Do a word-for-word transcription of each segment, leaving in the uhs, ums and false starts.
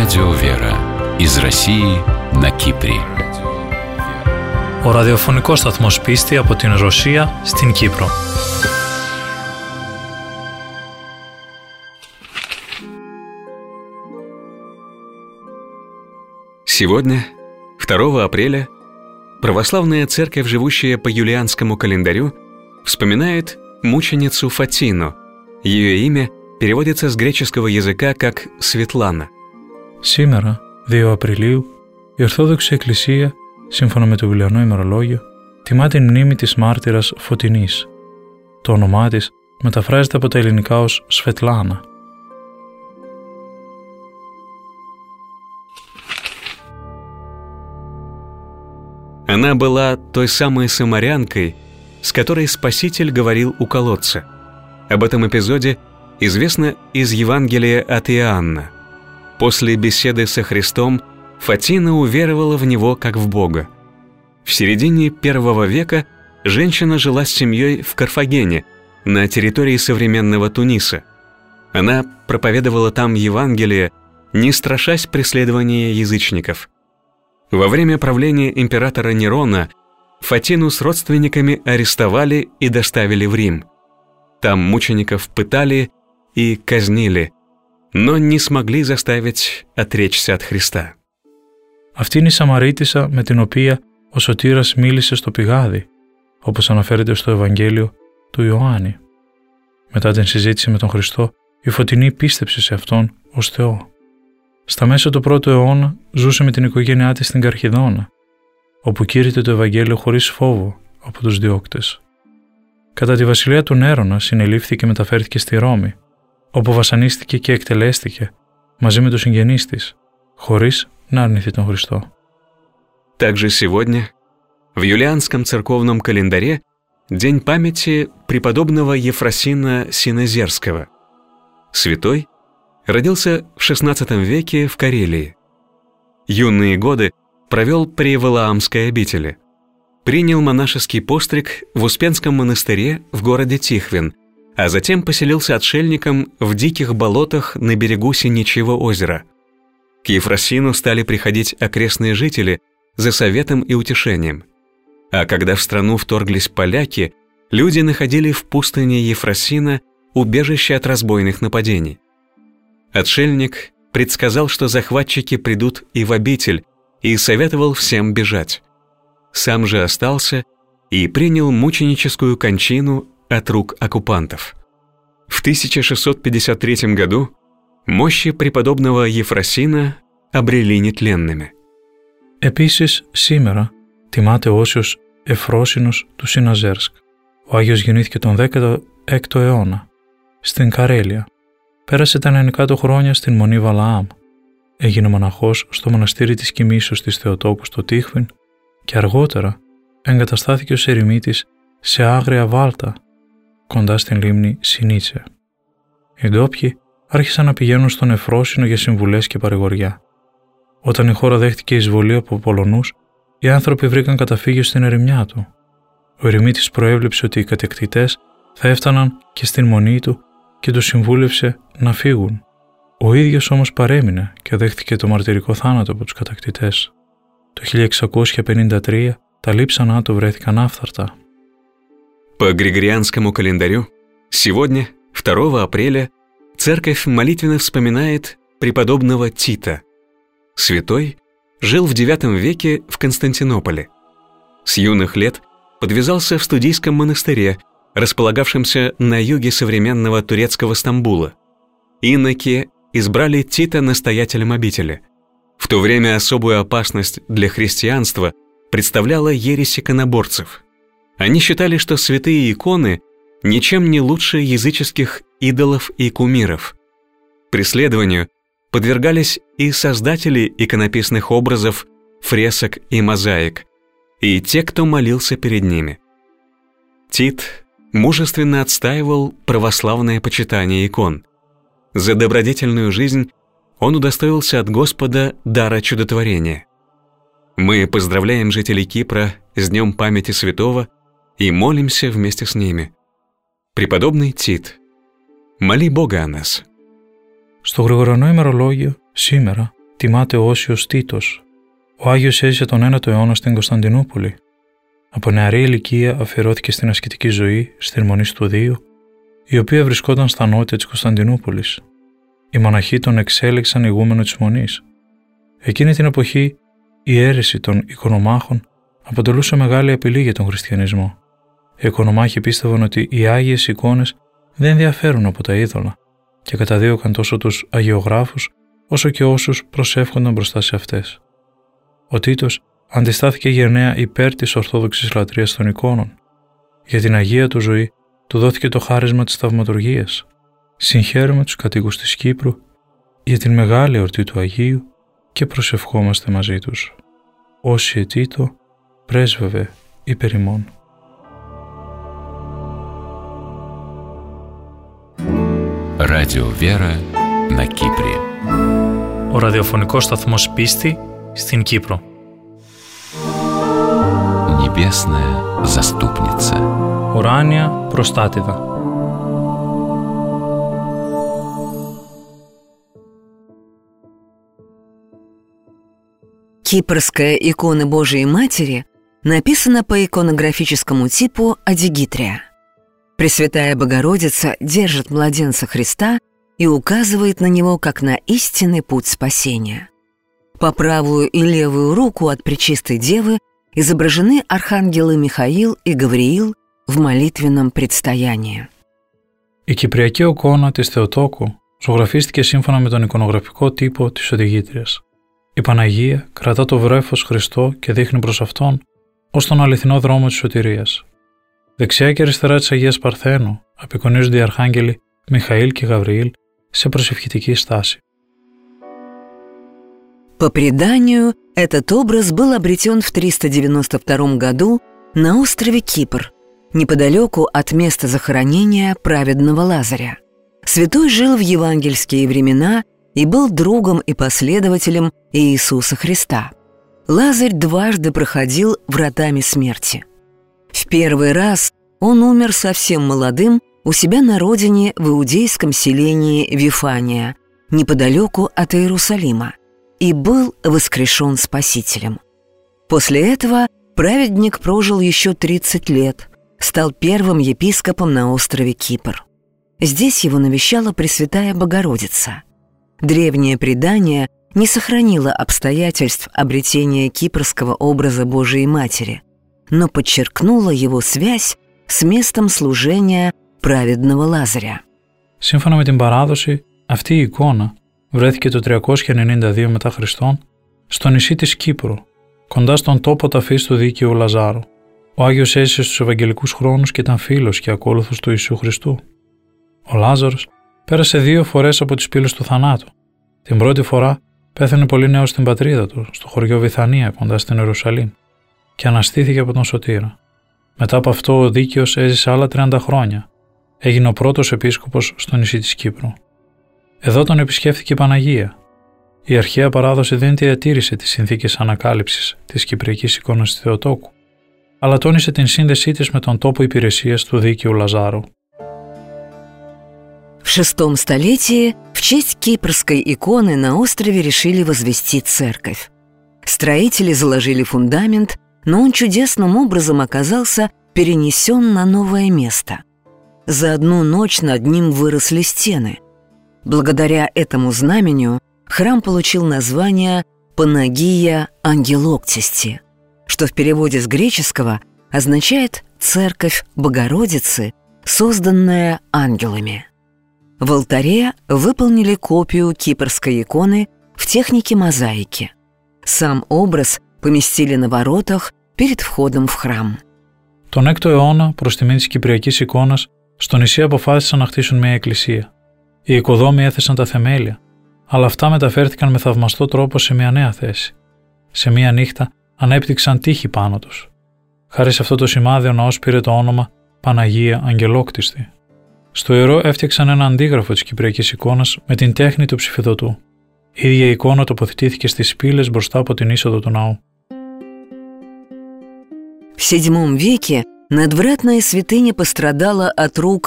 Радио Вера из России на Κύπρη. Ο ραδιοφωνικός σταθμός Πίστη από την Ρωσία στην Κύπρο. Сегодня, второго апреля, православная церковь, живущая по юлианскому календарю, вспоминает мученицу Фатину. Ее имя переводится с греческого языка как Светлана. Σήμερα, δύο Απριλίου, η Ορθόδοξη Εκκλησία, σύμφωνα με το Ιουλιανό ημερολόγιο, τιμά την μνήμη της μάρτυρας Φωτεινής. Το όνομά της μεταφράζεται από τα ελληνικά ως Σβετλάνα. Она была той самой самарянкой, с которой Спаситель говорил у колодца. Об этом эпизоде известно из Евангелия от Иоанна. После беседы со Христом Фатина уверовала в Него как в Бога. В середине первого века женщина жила с семьей в Карфагене, на территории современного Туниса. Она проповедовала там Евангелие, не страшась преследования язычников. Во время правления императора Нерона Фатину с родственниками арестовали и доставили в Рим. Там мучеников пытали и казнили, но не смогли заставить отречься от Христа. Αυτή είναι η Σαμαρίτισσα με την οποία ο Σωτήρας μίλησε στο πηγάδι, όπως αναφέρεται στο Ευαγγέλιο του Ιωάννη. Μετά την συζήτηση με τον Χριστό, η Φωτεινή πίστεψε σε Αυτόν ως Θεό. Στα μέσα του πρώτου αιώνα ζούσε με την οικογένειά της στην Καρχιδόνα, όπου κήρυτε το Ευαγγέλιο χωρίς φόβο από τους διώκτες. Κατά τη βασιλεία του Νέρονα συνελήφθη και μεταφέρθηκε στη Ρώμη, όπου βασανίστηκε και εκτελέστηκε μαζί με τους συγγενείς της, χωρίς να αρνηθεί τον Χριστό. Также сегодня, в юлианском церковном календаре, день памяти преподобного Ефросина Синозерского. Святой родился в шестнадцатом веке в Карелии. Юные годы провел при Валаамской обители. Принял монашеский постриг в Успенском монастыре в городе Тихвин, а затем поселился отшельником в диких болотах на берегу Синичьего озера. К Ефросину стали приходить окрестные жители за советом и утешением. А когда в страну вторглись поляки, люди находили в пустыне Ефросина убежище от разбойных нападений. Отшельник предсказал, что захватчики придут и в обитель, и советовал всем бежать. Сам же остался и принял мученическую кончину от рук оккупантов. В тысяча шестьсот пятьдесят третьем году μόχοι πρеподобного Ефρосίνα αμπρελεί νητλέννεμε. Επίσης, σήμερα τιμάται ο Όσιος Εφρόσινος του Σιναζέρσκ. Ο Άγιος γεννήθηκε τον δέκατο έκτο αιώνα, στην Καρέλια. Πέρασε τα ενενήντα του χρόνια στην Μονή Βαλαάμ. Έγινε μοναχός στο μοναστήρι της Κοιμήσεως της Θεοτόκου στο Τίχβιν και αργότερα εγκαταστάθηκε ως ερημίτης σε άγρια βάλτα, κοντά στην λίμνη Σινίτσε. Οι ντόπιοι άρχισαν να πηγαίνουν στον Εφρόσινο για συμβουλές και παρηγοριά. Όταν η χώρα δέχτηκε εισβολή από Πολωνούς, οι άνθρωποι βρήκαν καταφύγιο στην ερημιά του. Ο ερημίτης προέβλεψε ότι οι κατεκτητές θα έφταναν και στην μονή του και τους συμβούλευσε να φύγουν. Ο ίδιος όμως παρέμεινε και δέχτηκε το μαρτυρικό θάνατο από τους κατακτητές. Το χίλια εξακόσια πενήντα τρία τα λείψανά του βρέθηκαν άφθαρτα. По григорианскому календарю сегодня, второго апреля, церковь молитвенно вспоминает преподобного Тита. Святой жил в девятом веке в Константинополе. С юных лет подвязался в студийском монастыре, располагавшемся на юге современного турецкого Стамбула. Иноки избрали Тита настоятелем обители. В то время особую опасность для христианства представляла ересь иконоборцев. Они считали, что святые иконы ничем не лучше языческих идолов и кумиров. Преследованию подвергались и создатели иконописных образов, фресок и мозаик, и те, кто молился перед ними. Тит мужественно отстаивал православное почитание икон. За добродетельную жизнь он удостоился от Господа дара чудотворения. Мы поздравляем жителей Кипра с Днем памяти святого и молимся вместе с ними. Преподобный Тит, моли Бога о нас. Στο Γρηγοριανό ημερολόγιο, σήμερα, τιμάται ο Όσιος Τίτος. Ο Άγιος έζησε τον ένατο αιώνα στην Κωνσταντινούπολη. Από νεαρή ηλικία αφιερώθηκε στην ασκητική ζωή στη Μονή Στουδίου, η οποία βρισκόταν στα νότια της Κωνσταντινούπολης. Οι μοναχοί τον εξέλεξαν ηγούμενο της Μονής. Εκείνη την εποχή η αίρεση των οικονομάχων αποτελούσε μεγάλη απειλή για τον χριστιανισμό. Οι οικονομάχοι πίστευαν ότι οι άγιες εικόνες δεν διαφέρουν από τα είδωλα και καταδίωκαν τόσο τους αγιογράφους όσο και όσους προσεύχονταν μπροστά σε αυτές. Ο Τίτος αντιστάθηκε γενναία υπέρ της ορθόδοξης λατρείας των εικόνων. Για την αγία του ζωή του δόθηκε το χάρισμα της θαυματουργίας. Συγχαίρουμε τους κατοίκους της Κύπρου για την μεγάλη εορτή του Αγίου και προσευχόμαστε μαζί τους. Όσοι Τίτο, πρέσβευε υπέρ ημών. Радио Вера на Κύπρη. Ο ραδιοφωνικός σταθμός Πίστη στην Κύπρο. Небесная заступница. Ουράνια προστάτηδα. Кипрская икона Божией Матери написана по иконографическому типу адигитрия. Пресвятая Богородица держит младенца Христа и указывает на него как на истинный путь спасения. По правую и левую руку от Пречистой Девы изображены архангелы Михаил и Гавриил в молитвенном предстоянии. Η κυπριακή εικόνα της Θεοτόκου ζωγραφίστηκε σύμφωνα με τον εικονογραφικό τύπο της Οδηγήτριας. Η Παναγία κρατά το βρέφος Χριστό και δείχνει προς Αυτόν ως τον αληθινό δρόμο της σωτηρίας. Δεξιά και αριστερά της Αγίας Παρθένου απεικονίζονται οι αρχάγγελοι Μιχαήλ και Γαβριήλ σε προσευχητική στάση. По преданию, этот образ был обретен в триста девяносто втором году на острове Кипр, неподалеку от места захоронения праведного Лазаря. Святой жил в евангельские времена и был другом и последователем Иисуса Христа. Лазарь дважды проходил вратами смерти. В первый раз он умер совсем молодым у себя на родине в иудейском селении Вифания, неподалеку от Иерусалима, и был воскрешен Спасителем. После этого праведник прожил еще тридцать лет, стал первым епископом на острове Кипр. Здесь его навещала Пресвятая Богородица. Древнее предание не сохранило обстоятельств обретения кипрского образа Божией Матери, но подчеркнуло его связь с местом служения праведного Лазаря. Σύμφωνα με την παράδοση, αυτή η εικόνα βρέθηκε το τριακόσια ενενήντα δύο μετά Χριστόν στο νησί της Κύπρου, κοντά στον τόπο ταφής του δίκαιου Λαζάρου. Ο Άγιος έζησε στους Ευαγγελικούς χρόνους και ήταν φίλος και ακόλουθος του Ιησού Χριστού. Ο Λάζαρος πέρασε δύο φορές από τις πύλες του θανάτου. Την πρώτη φορά πέθανε πολύ νέος στην πατρίδα του, στο χωριό Βηθανία κοντά στην Ιερουσαλήμ, και αναστήθηκε από τον Σωτήρα. Μετά από αυτό ο δίκαιος έζησε άλλα τριάντα χρόνια. Έγινε ο πρώτος επίσκοπος στο νησί της Κύπρου. Εδώ τον επισκέφθηκε η Παναγία. Η αρχαία παράδοση δεν διατήρησε τις συνθήκες ανακάλυψης της κυπριακής εικόνας της Θεοτόκου, αλλά τόνισε την σύνδεσή της με τον τόπο υπηρεσίας του δίκαιου Λαζάρου. В шестом столетии в честь кипрской иконы на острове решили возвести церковь. Строители заложили фундамент, но он чудесным образом оказался перенесен на новое место. За одну ночь над ним выросли стены. Благодаря этому знамению храм получил название «Панагия Ангелоктисти», что в переводе с греческого означает «Церковь Богородицы, созданная ангелами». В алтаре выполнили копию кипрской иконы в технике мозаики. Сам образ поместили на воротах перед входом в храм. Τον έκτο αιώνα, προς τιμή της κυπριακής εικόνας, στο νησί αποφάσισαν να χτίσουν μια εκκλησία. Οι οικοδόμοι έθεσαν τα θεμέλια, αλλά αυτά μεταφέρθηκαν με θαυμαστό τρόπο σε μια νέα θέση. Σε μια νύχτα ανέπτυξαν τείχη πάνω τους. Χάρη σε αυτό το σημάδι ο ναός πήρε το όνομα Παναγία Αγγελόκτιστη. Στο ιερό έφτιαξαν ένα αντίγραφο της κυπριακής εικόνας με την τέχνη του ψηφιδωτού. Η ίδια η εικόνα τοποθετήθηκε στις πύλες μπροστά από την είσοδο του ναού. В седьмом веке надвратная святыня пострадала от рук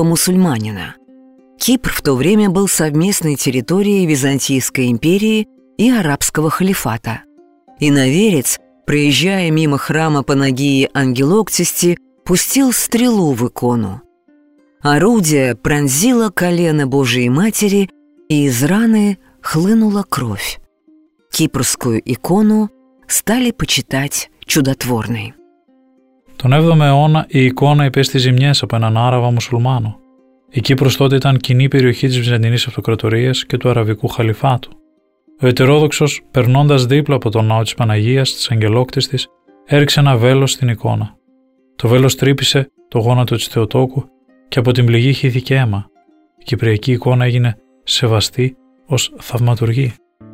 араба-мусульманина. Кипр в то время был совместной территорией Византийской империи и арабского халифата. Иноверец, проезжая мимо храма Панагии Ангелоктисти, пустил стрелу в икону. Орудие пронзило колено Божией Матери, и из раны хлынула кровь. Кипрскую икону стали почитать чудотворной. Τον έβδομο αιώνα η εικόνα υπέστη ζημιές από έναν Άραβα μουσουλμάνο. Η Κύπρος τότε ήταν κοινή περιοχή της Βυζαντινής Αυτοκρατορίας και του Αραβικού Χαλιφάτου. Ο ετερόδοξος, περνώντας δίπλα από τον ναό της Παναγίας, της Αγγελόκτιστης, έριξε ένα βέλος στην εικόνα. Το βέλος τρύπησε το γόνατο της Θεοτόκου και από την πληγή χύθηκε αίμα. Η κυπριακή εικόνα έγινε σεβαστή ως θαυματουργή.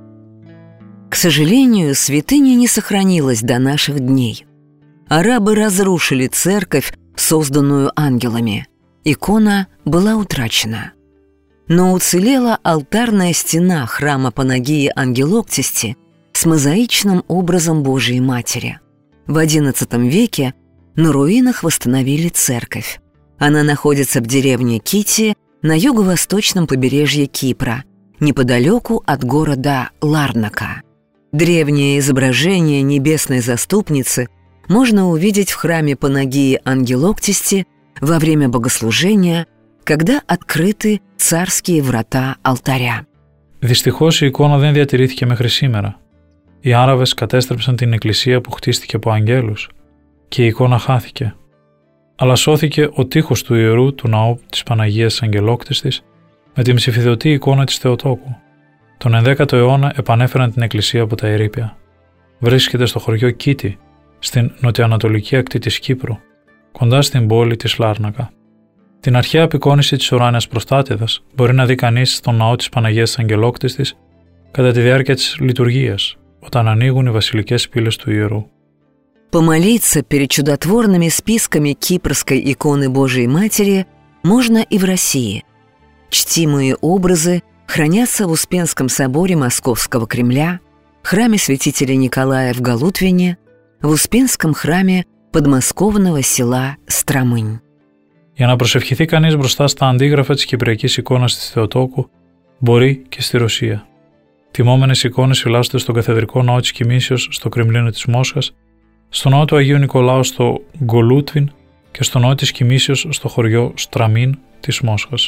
К сожалению, святыня не сохранилась до наших дней. Арабы разрушили церковь, созданную ангелами. Икона была утрачена. Но уцелела алтарная стена храма Панагии Ангелоктисти с мозаичным образом Божией Матери. В одиннадцатом веке на руинах восстановили церковь. Она находится в деревне Кити на юго-восточном побережье Кипра, неподалеку от города Ларнака. Древнее изображение небесной заступницы можно увидеть в храме Панагии Ангелоктисти во время богослужения, когда открыты царские врата алтаря. Δυστυχώς η εικόνα δεν διατηρήθηκε μέχρι σήμερα. Οι Άραβες κατέστρεψαν την εκκλησία που χτίστηκε από αγγέλους και η εικόνα χάθηκε. Αλλά σώθηκε ο τείχος του ιερού του ναού της Παναγίας Αγγελόκτιστης με την ψηφιδωτή εικόνα της Θεοτόκου. Τον ενδέκατο αιώνα επανέφεραν την εκκλησία από τα ερείπια. Βρίσκεται στο χωριό Κίτη, στην νοτιοανατολική ακτή της Κύπρου, κοντά στην πόλη της Λάρνακα. Την αρχαία απεικόνιση της ουράνιας προστάτηδας μπορεί να δει κανείς στον ναό της Παναγίας Αγγελόκτιστης κατά τη διάρκεια της λειτουργίας, όταν ανοίγουν οι βασιλικές πύλες του ιερού. Помолиться перед чудотворными списками кипрской иконы Божией Матери можно и в России. Чтимые образы хранятся в Успенском соборе Московского Кремля, храме святителя Николая в Галутвине, в Успенском храме подмосковного села Стромынь. Για να προσευχηθεί κανείς μπροστά στα αντίγραφα της κυπριακής εικόνας της Θεοτόκου, μπορεί και στη Ρωσία. Τιμόμενες εικόνες φυλάσσονται στον καθεδρικό ναό της Κοιμήσεως στο Κρεμλίνο της Μόσχας, στο ναό του Αγίου Νικολάου στο Γκολούτβιν και στο ναό της Κοιμήσεως στο χωριό Στραμίν της Μόσχας.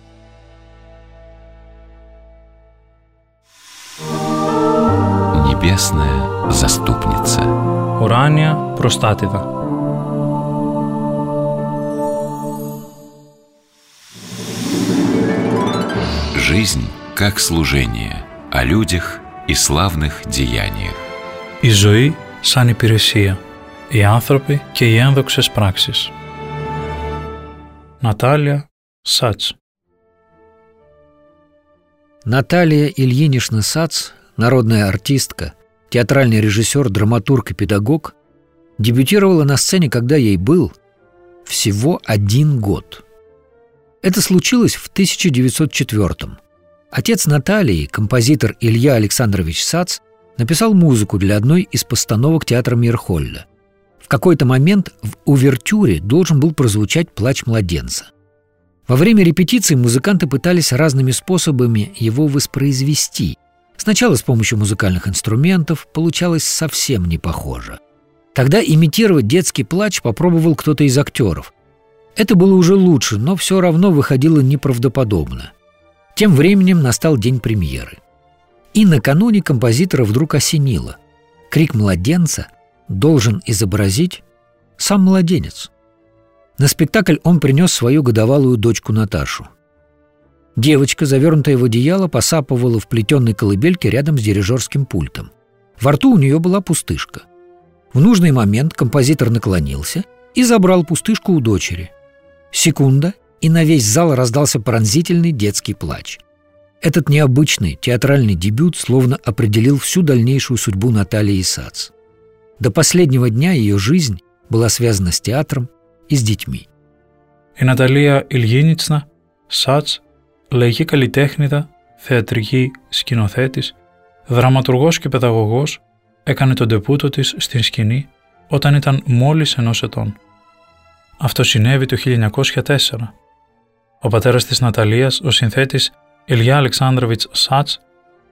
Небесная заступница. Ουράνια προστάτηδα. Жизнь как служение, о людях и славных деяниях. Η ζωή σαν υπηρεσία, οι άνθρωποι και οι ένδοξες πράξεις. Наталья Сац. Наталья Ильинична Сац, народная артистка, театральный режиссер, драматург и педагог, дебютировала на сцене, когда ей был всего один год. Это случилось в тысяча девятьсот четвёртом. Отец Натальи, композитор Илья Александрович Сац, написал музыку для одной из постановок театра Мирхольда. В какой-то момент в увертюре должен был прозвучать «Плач младенца». Во время репетиции музыканты пытались разными способами его воспроизвести. Сначала с помощью музыкальных инструментов, получалось совсем не похоже. Тогда имитировать детский плач попробовал кто-то из актеров. Это было уже лучше, но все равно выходило неправдоподобно. Тем временем настал день премьеры. И накануне композитора вдруг осенило. Крик младенца должен изобразить сам младенец. На спектакль он принес свою годовалую дочку Наташу. Девочка, завернутая в одеяло, посапывала в плетеной колыбельке рядом с дирижерским пультом. Во рту у нее была пустышка. В нужный момент композитор наклонился и забрал пустышку у дочери. Секунда, и на весь зал раздался пронзительный детский плач. Этот необычный театральный дебют словно определил всю дальнейшую судьбу Натальи Сац. До последнего дня ее жизнь была связана с театром и с детьми. Η Ναταλία Ιλγίνιτσνα Σάτς, λαϊκή καλλιτέχνηδα, θεατρική σκηνοθέτης, δραματουργός και παιδαγωγός, έκανε τον ντεπούτο της στην σκηνή όταν ήταν μόλις ενός ετών. Αυτό συνέβη το χίλια εννιακόσια τέσσερα. Ο πατέρας της Ναταλίας, ο συνθέτης Ηλιά Αλεξάνδροβιτς Σάτς,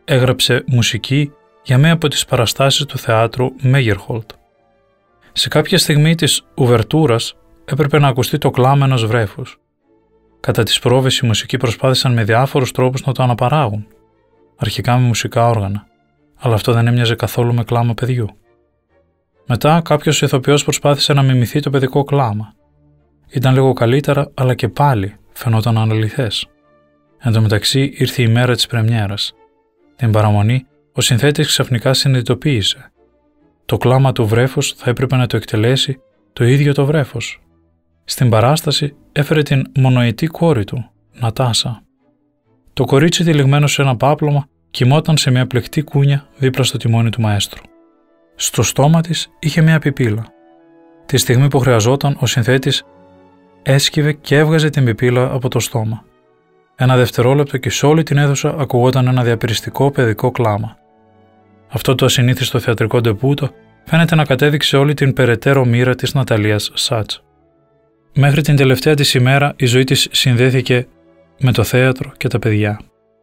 έγραψε μουσική για μία από τις παραστάσεις του θεάτρου Μέγερχολτ. Σε κάποια στιγμή της ουβερτούρας έπρεπε να ακουστεί το κλάμα ενός βρέφους. Κατά τις πρόβες οι μουσικοί προσπάθησαν με διάφορους τρόπους να το αναπαράγουν. Αρχικά με μουσικά όργανα, αλλά αυτό δεν έμοιαζε καθόλου με κλάμα παιδιού. Μετά κάποιος ηθοποιός προσπάθησε να μιμηθεί το παιδικό κλάμα. Ήταν λίγο καλύτερα, αλλά και πάλι φαινόταν αναλυθές. Εν τω μεταξύ ήρθε η μέρα της πρεμιέρας. Την παραμονή, ο συνθέτης ξαφνικά συνειδητοποίησε. Το κλάμα του βρέφους θα έπρεπε να το εκτελέσει το ίδιο το βρέφος. Στην παράσταση έφερε την μονοετή κόρη του, Νατάσα. Το κορίτσι τυλιγμένο σε ένα πάπλωμα κοιμόταν σε μια πλεκτή κούνια δίπλα στο τιμόνι του μαέστρου. Στο στόμα της είχε μια πιπίλα. Τη στιγμή που χρειαζόταν, ο συνθέτης έσκυβε και έβγαζε την πιπίλα από το στόμα. Ένα δευτερόλεπτο και σε όλη την αίθουσα ακουγόταν ένα διαπεριστικό παιδικό κλάμα. Αυτό το ασυνήθιστο θεατρικό ντεπούτο φαίνεται να κατέδειξε όλη την περαιτέρω μοίρα της Ναταλίας Σάτς. Μέχρι την τελευταία της ημέρα η ζωή της συνδέθηκε με το θέατρο και τα παιδιά.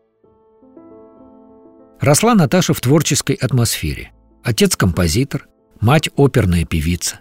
Росла Наташа в творческой атмосфере. Отец – композитор, мать – оперная певица.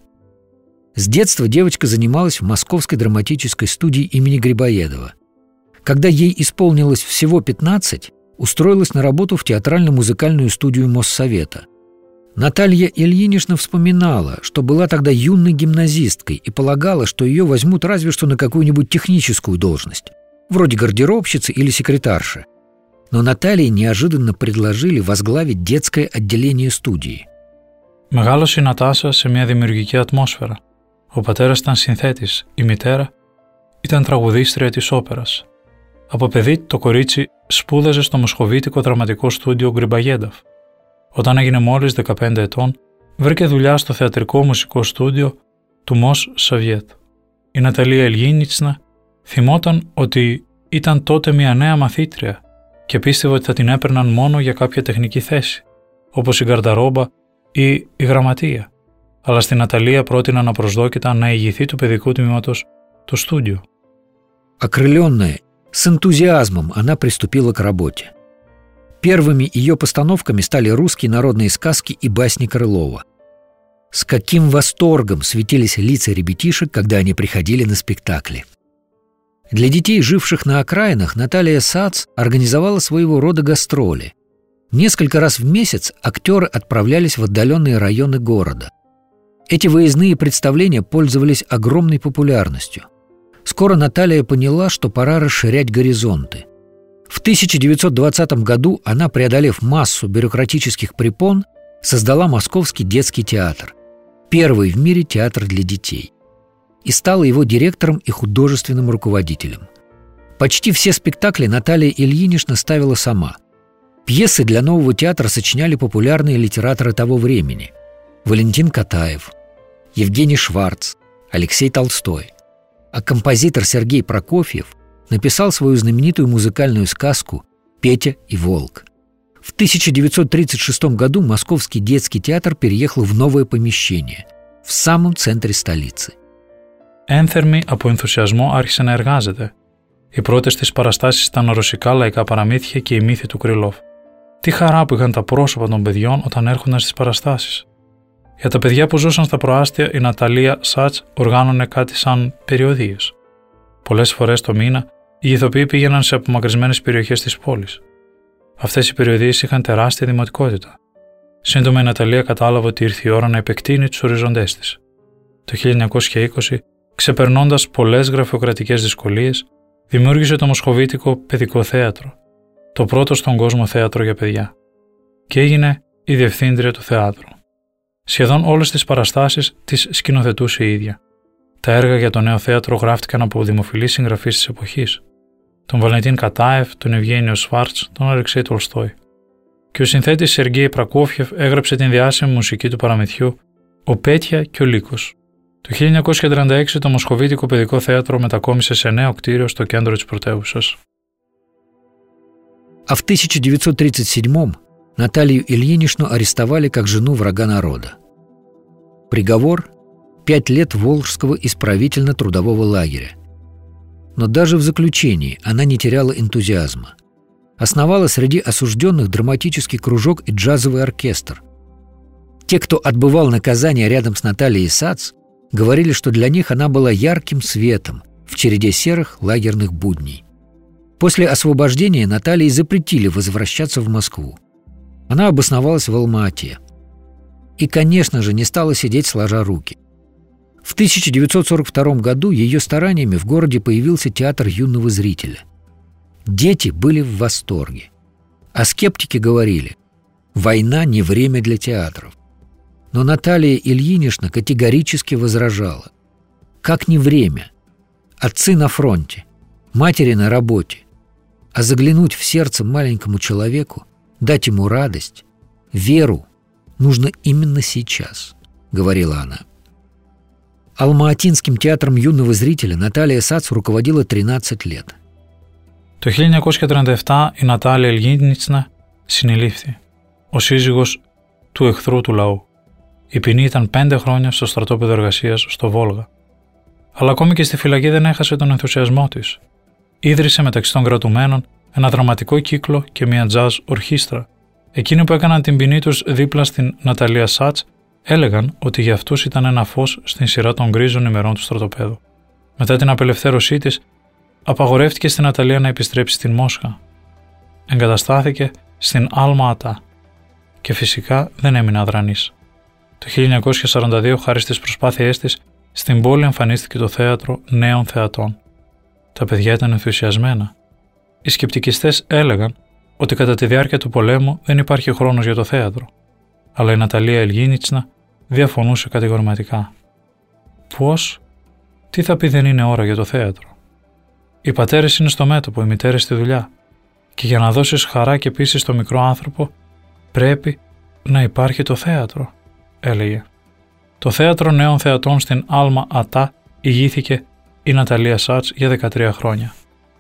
С детства девочка занималась в Московской драматической студии имени Грибоедова. Когда ей исполнилось всего пятнадцать, устроилась на работу в театрально-музыкальную студию Моссовета. Наталья Ильинична вспоминала, что была тогда юной гимназисткой и полагала, что ее возьмут разве что на какую-нибудь техническую должность, вроде гардеробщицы или секретарши. Но Наталье неожиданно предложили возглавить детское отделение студии. Μεγάλωσε η Νατάσα σε μια δημιουργική ατμόσφαιρα. Ο πατέρας ήταν συνθέτης, η μητέρα ήταν τραγουδίστρια της όπερας. Από παιδί το κορίτσι σπούδαζε στο Μοσχοβίτικο Δραματικό Στούντιο Γκριμπαγέντοφ. Όταν έγινε μόλις δεκαπέντε ετών, βρήκε δουλειά στο θεατρικό μουσικό στούντιο του Μος Σαβιέτ. Η Ναταλία Ιλγίνιτσνα θυμόταν ότι ήταν τότε μια νέα μαθήτρια και πίστευε ότι θα την έπαιρναν μόνο για κάποια τεχνική θέση, όπως η γκαρνταρόμπα ή η γραμματεία. Αλλά στην Ναταλία πρότειναν απροσδόκητα να ηγηθεί του παιδικού τμήματος του στούντιο. Окрыленная, с энтузиазмом она приступила к работе. Первыми ее постановками стали русские народные сказки и басни Крылова. С каким восторгом светились лица ребятишек, когда они приходили на спектакли. Для детей, живших на окраинах, Наталья Сац организовала своего рода гастроли. Несколько раз в месяц актеры отправлялись в отдаленные районы города. Эти выездные представления пользовались огромной популярностью. Скоро Наталья поняла, что пора расширять горизонты. В тысяча девятьсот двадцатом году она, преодолев массу бюрократических препон, создала Московский детский театр, первый в мире театр для детей, и стала его директором и художественным руководителем. Почти все спектакли Наталья Ильинична ставила сама. Пьесы для нового театра сочиняли популярные литераторы того времени: Валентин Катаев, Евгений Шварц, Алексей Толстой. А композитор Сергей Прокофьев написал свою знаменитую музыкальную сказку «Петя и волк». В тысяча девятьсот тридцать шестом году Московский детский театр переехал в новое помещение, в самом центре στолицы. Ένθερμη από ενθουσιασμό άρχισε να εργάζεται. Οι πρώτες της παραστάσεις ήταν ρωσικά λαϊκά παραμύθια και οι μύθοι του Κρυλόφ. Τι χαρά που είχαν τα πρόσωπα των παιδιών όταν έρχονταν στις παραστάσεις. Για τα παιδιά που ζούσαν στα προάστια, η Ναταλία Σάτς οργάνωνε κάτι σαν περιοδίες. Πολλές φορές το μήνα, οι ηθοποιοί πήγαιναν σε απομακρυσμένες περιοχές της πόλης. Αυτές οι περιοδίες είχαν τεράστια δημοτικότητα. Σύντομα η Ναταλία κατάλαβε ότι ήρθε η ώρα να επεκτείνει τους οριζοντές της. Το χίλια εννιακόσια είκοσι, ξεπερνώντας πολλές γραφειοκρατικές δυσκολίες, δημιούργησε το Μοσχοβίτικο Παιδικό Θέατρο, το πρώτο στον κόσμο θέατρο για παιδιά, και έγινε η διευθύντρια του θεάτρου. Σχεδόν όλες τις παραστάσεις τις σκηνοθετούσε η ίδια. Τα έργα για το νέο θέατρο γράφτηκαν από δημοφιλείς συγγραφείς της εποχής, τον Βαλεντίν Κατάεφ, τον Ευγένιο Σβάρτς, τον Αλεξέη Τολστόι. Και ο συνθέτης Σεργέη Πρακόφιεφ έγραψε την διάσημη μουσική του παραμυθιού «Ο Πέτια και ο Λύκος». Το χίλια εννιακόσια τριάντα έξι το Μοσχοβίτικο Παιδικό Θέατρο μετακόμισε σε νέο κτίριο στο κέντρο της πρωτεύουσας. А в тысяча девятьсот тридцать седьмом Наталью Ильиничну арестовали как жену врага народа. Приговор – пять лет Волжского исправительно-трудового лагеря. Но даже в заключении она не теряла энтузиазма. основала среди осужденных драматический кружок и джазовый оркестр. Те, кто отбывал наказание рядом с Натальей Сац, говорили, что для них она была ярким светом в череде серых лагерных будней. После освобождения Наталье запретили возвращаться в Москву. Она обосновалась в Алма-Ате. И, конечно же, не стала сидеть сложа руки. В тысяча девятьсот сорок втором году ее стараниями в городе появился театр юного зрителя. Дети были в восторге. А скептики говорили: война не время для театров. Но Наталья Ильинична категорически возражала: как не время? Отцы на фронте, матери на работе. А заглянуть в сердце маленькому человеку, дать ему радость, веру нужно именно сейчас, говорила она. Алма-Атинским театром юного зрителя Наталья Сац руководила тринадцать лет. Το χίλια εννιακόσια τριάντα επτά η Νατάλια Ιλγίνιτσνα συνελήφθη, ο σύζυγος του εχθρού του λαού. Η ποινή ήταν πέντε χρόνια στο στρατόπεδο εργασίας στο Βόλγα. Αλλά ακόμη και στη φυλακή δεν έχασε τον ενθουσιασμό της. Ίδρυσε μεταξύ των κρατουμένων ένα δραματικό κύκλο και μια jazz ορχήστρα. Εκείνοι που έκαναν την ποινή τους δίπλα στην Ναταλία Σάτς έλεγαν ότι για αυτούς ήταν ένα φως στην σειρά των γκρίζων ημερών του στρατοπέδου. Μετά την απελευθέρωσή της, απαγορεύτηκε στην Ναταλία να επιστρέψει στην Μόσχα. Εγκαταστάθηκε στην Αλμα-Ατά και φυσικά δεν έμεινε αδρανής. Το χίλια εννιακόσια σαράντα δύο, χάρη στις προσπάθειές της, στην πόλη εμφανίστηκε το θέατρο νέων θεατών. Τα παιδιά ήταν ενθουσιασμένα. Οι σκεπτικιστές έλεγαν ότι κατά τη διάρκεια του πολέμου δεν υπάρχει χρόνος για το θέατρο. Αλλά η Ναταλία Ιλγίνιτσνα διαφωνούσε κατηγορηματικά. Πώς? Τι θα πει δεν είναι ώρα για το θέατρο? Οι πατέρες είναι στο μέτωπο, οι μητέρες στη δουλειά. Και για να δώσεις χαρά και πίστη στο μικρό άνθρωπο, πρέπει να υπάρχει το θέατρο, έλεγε. Το θέατρο νέων θεατών στην Αλμα-Ατά ηγήθηκε η Наталья Сац για δεκατρία χρόνια.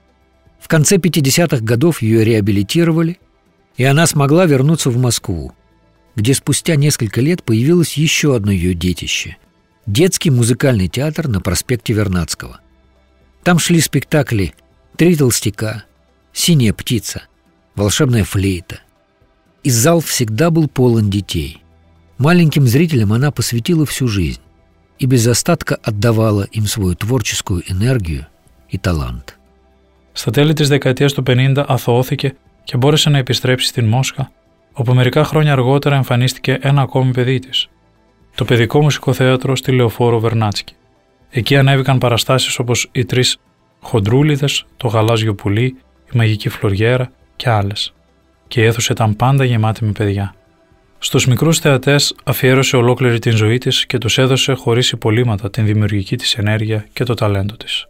В конце пятидесятых годов ее реабилитировали, и она смогла вернуться в Москву, где спустя несколько лет появилось еще одно ее детище – детский музыкальный театр на проспекте Вернадского. Там шли спектакли «Три толстяка», «Синяя птица», «Волшебная флейта». И зал всегда был полон детей. Маленьким зрителям она посвятила всю жизнь и без остатка отдавала им свою творческую энергию и талант. Στα τέλη της δεκαετίας του πενήντα αθωώθηκε και μπόρεσε να επιστρέψει στην Μόσχα, όπου μερικά χρόνια αργότερα εμφανίστηκε ένα ακόμη παιδί της, το παιδικό μουσικό θέατρο στη Λεωφόρο Βερνάτσκι. Εκεί ανέβηκαν παραστάσεις όπως οι Τρεις Χοντρούλιδες, το Γαλάζιο Πουλί, η Μαγική Φλωριέρα και άλλες. Και η αίθουσα ήταν πάντα γεμάτη με παιδιά. Στους μικρούς θεατές αφιέρωσε ολόκληρη την ζωή της και τους έδωσε χωρίς υπολείμματα την δημιουργική της ενέργεια και το ταλέντο της.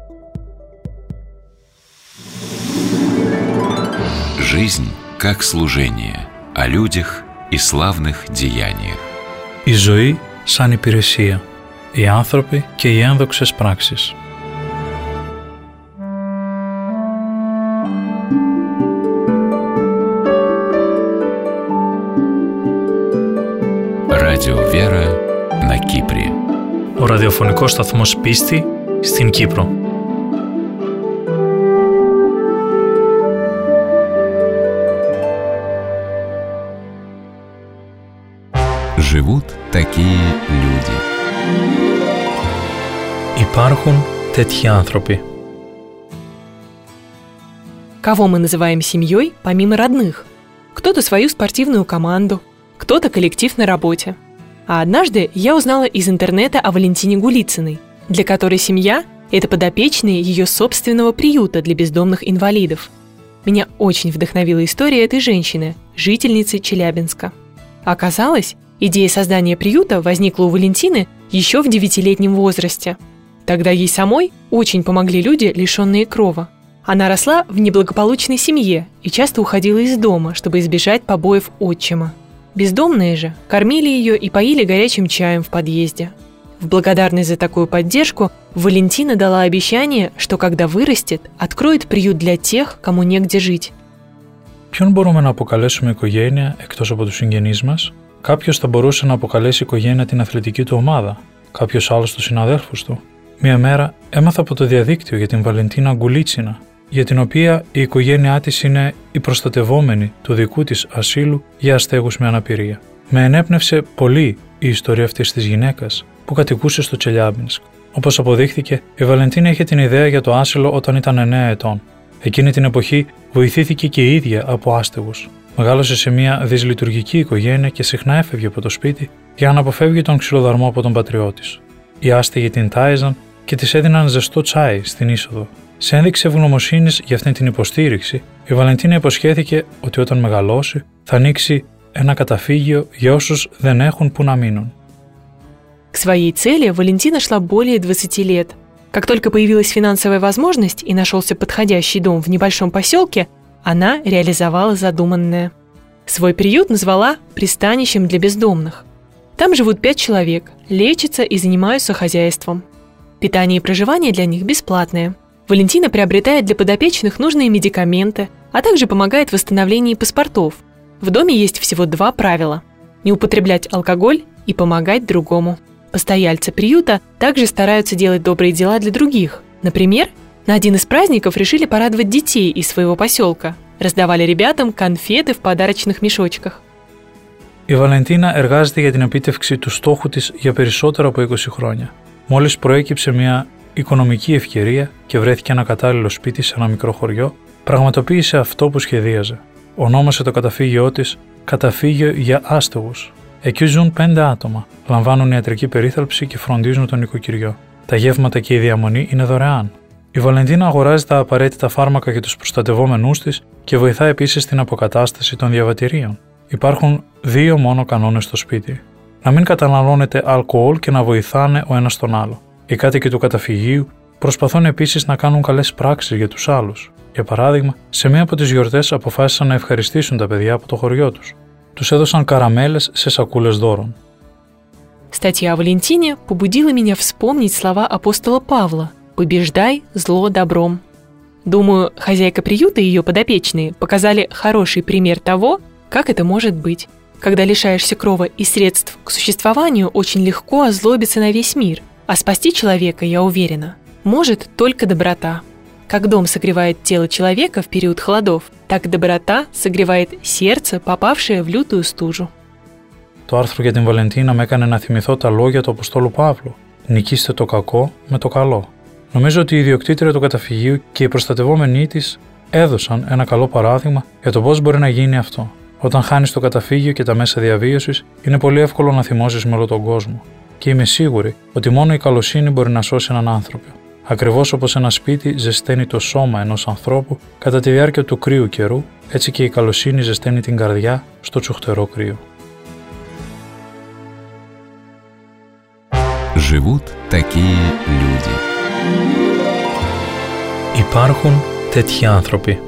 Жизнь как служение, о людях и славных деяниях. Η ζωή σαν υπηρεσία, οι άνθρωποι και οι ένδοξες πράξεις. Радио Вера на Кипре. Ο ραδιοφωνικός σταθμός Πίστη στην Κύπρο. Живут такие люди. Υπάρχουν τέτοιοι άνθρωποι. Кого мы называем семьей, помимо родных? Кто-то свою спортивную команду, кто-то коллектив на работе. А однажды я узнала из интернета о Валентине Гулицыной, для которой семья – это подопечные ее собственного приюта для бездомных инвалидов. Меня очень вдохновила история этой женщины, жительницы Челябинска. Оказалось, идея создания приюта возникла у Валентины еще в девятилетнем возрасте. Тогда ей самой очень помогли люди, лишенные крова. Она росла в неблагополучной семье и часто уходила из дома, чтобы избежать побоев отчима. Бездомные же кормили ее и поили горячим чаем в подъезде. В благодарность за такую поддержку Валентина дала обещание, что когда вырастет, откроет приют для тех, кому негде жить. Ποιον μπορούμε να αποκαλέσουμε οικογένεια εκτός από τους συγγενείς μας? Κάποιος θα μπορούσε να αποκαλέσει οικογένεια την αθλητική του ομάδα, κάποιος άλλος τους συναδέλφους του. Μία μέρα έμαθα από το διαδίκτυο για την Βαλεντίνα Γκουλίτσινα, για την οποία η οικογένειά της είναι η προστατευόμενη του δικού της ασύλου για αστέγους με αναπηρία. Με ενέπνευσε πολύ η ιστορία αυτής της γυναίκας που κατοικούσε στο Τσελιάμπινσκ. Όπως αποδείχθηκε, η Βαλεντίνα είχε την ιδέα για το άσυλο όταν ήταν εννέα ετών. Εκείνη την εποχή βοηθήθηκε και η ίδια από άστεγους. Μεγάλωσε σε μια δυσλειτουργική οικογένεια και συχνά έφευγε από το σπίτι για να αποφεύγει τον ξυλοδαρμό από τον πατριό της. Οι άστεγοι την τάιζαν και της έδιναν ζεστό τσάι στην είσοδο. Σε ένδειξη ευγνωμοσύνης για αυτή την υποστήριξη, η Βαλεντίνα υποσχέθηκε ότι όταν μεγαλώσει θα ανοίξει ένα καταφύγιο για όσους δεν έχουν που να μείνουν. К своей цели Валентина шла более двадцати лет. Как только появилась финансовая возможность и нашелся подходящий дом в небольшом поселке, она реализовала задуманное. Свой приют назвала «пристанищем для бездомных». Там живут пять человек, лечатся и занимаются хозяйством. Питание и проживание для них бесплатное. Валентина приобретает для подопечных нужные медикаменты, а также помогает в восстановлении паспортов. В доме есть всего два правила – не употреблять алкоголь и помогать другому. Постояльцы приюта также стараются делать добрые дела для других. Например, на один из праздников решили порадовать детей из своего поселка. Раздавали ребятам конфеты в подарочных мешочках. Η Βαλεντίνα εργάζεται για την επίτευξη του στόχου της για περισσότερο από είκοσι χρόνια. Μόλις προέκυψε μια οικονομική ευκαιρία και βρέθηκε ένα κατάλληλο σπίτι σε ένα μικρό χωριό, πραγματοποίησε αυτό που σχεδίαζε. Ονόμασε το καταφύγιό της «Καταφύγιο για άστεγους». Εκεί ζουν πέντε άτομα, λαμβάνουν ιατρική περίθαλψη και φροντίζουν τον νοικοκυριό. Τα γεύματα και η διαμονή είναι δωρεάν. Η Βαλεντίνα αγοράζει τα απαραίτητα φάρμακα για τους προστατευόμενούς της και βοηθά επίσης στην αποκατάσταση των διαβατηρίων. Υπάρχουν δύο μόνο κανόνες στο σπίτι: να μην καταναλώνεται αλκοόλ και να βοηθάνε ο ένας τον άλλο. Οι κάτοικοι του καταφυγίου προσπαθούν επίσης να κάνουν καλές πράξεις για τους άλλους. Για παράδειγμα, σε μία από τις γιορτές αποφάσισαν να ευχαριστήσουν τα παιδιά από το χωριό τους. Τους έδωσαν καραμέλες σε σακούλες δώρων. Статья о Валентине побудила меня вспомнить слова апостола Павла «Побеждай зло добром». Думаю, хозяйка приюта и ее подопечные показали хороший пример того, как это может быть. Когда лишаешься крова и средств к существованию, очень легко озлобиться на весь мир, а спасти человека, я уверена, может только доброта. Как дом согревает тело человека в период холодов, так доброта согревает сердце, попавшее в лютую стужу. Το άρθρο για την Βαλεντίνα με έκανε να θυμηθώ τα λόγια του Αποστόλου Παύλου. Νικήστε το κακό με το καλό. Νομίζω ότι η ιδιοκτήτρια του καταφυγίου και οι προστατευόμενοι της έδωσαν ένα καλό παράδειγμα για το πώς μπορεί να γίνει αυτό. Όταν χάνεις το καταφύγιο και τα μέσα διαβίωσης, είναι πολύ εύκολο να θυμώσεις με όλο τον κόσμο. Και είμαι σίγουρη ότι μόνο η καλοσύνη μπορεί να σώσει έναν άνθρωπο. Ακριβώς όπως ένα σπίτι ζεσταίνει το σώμα ενός ανθρώπου κατά τη διάρκεια του κρύου καιρού, έτσι και η καλοσύνη ζεσταίνει την καρδιά στο τσουχτερό κρύο. Живут такие люди. Υπάρχουν τέτοιοι άνθρωποι.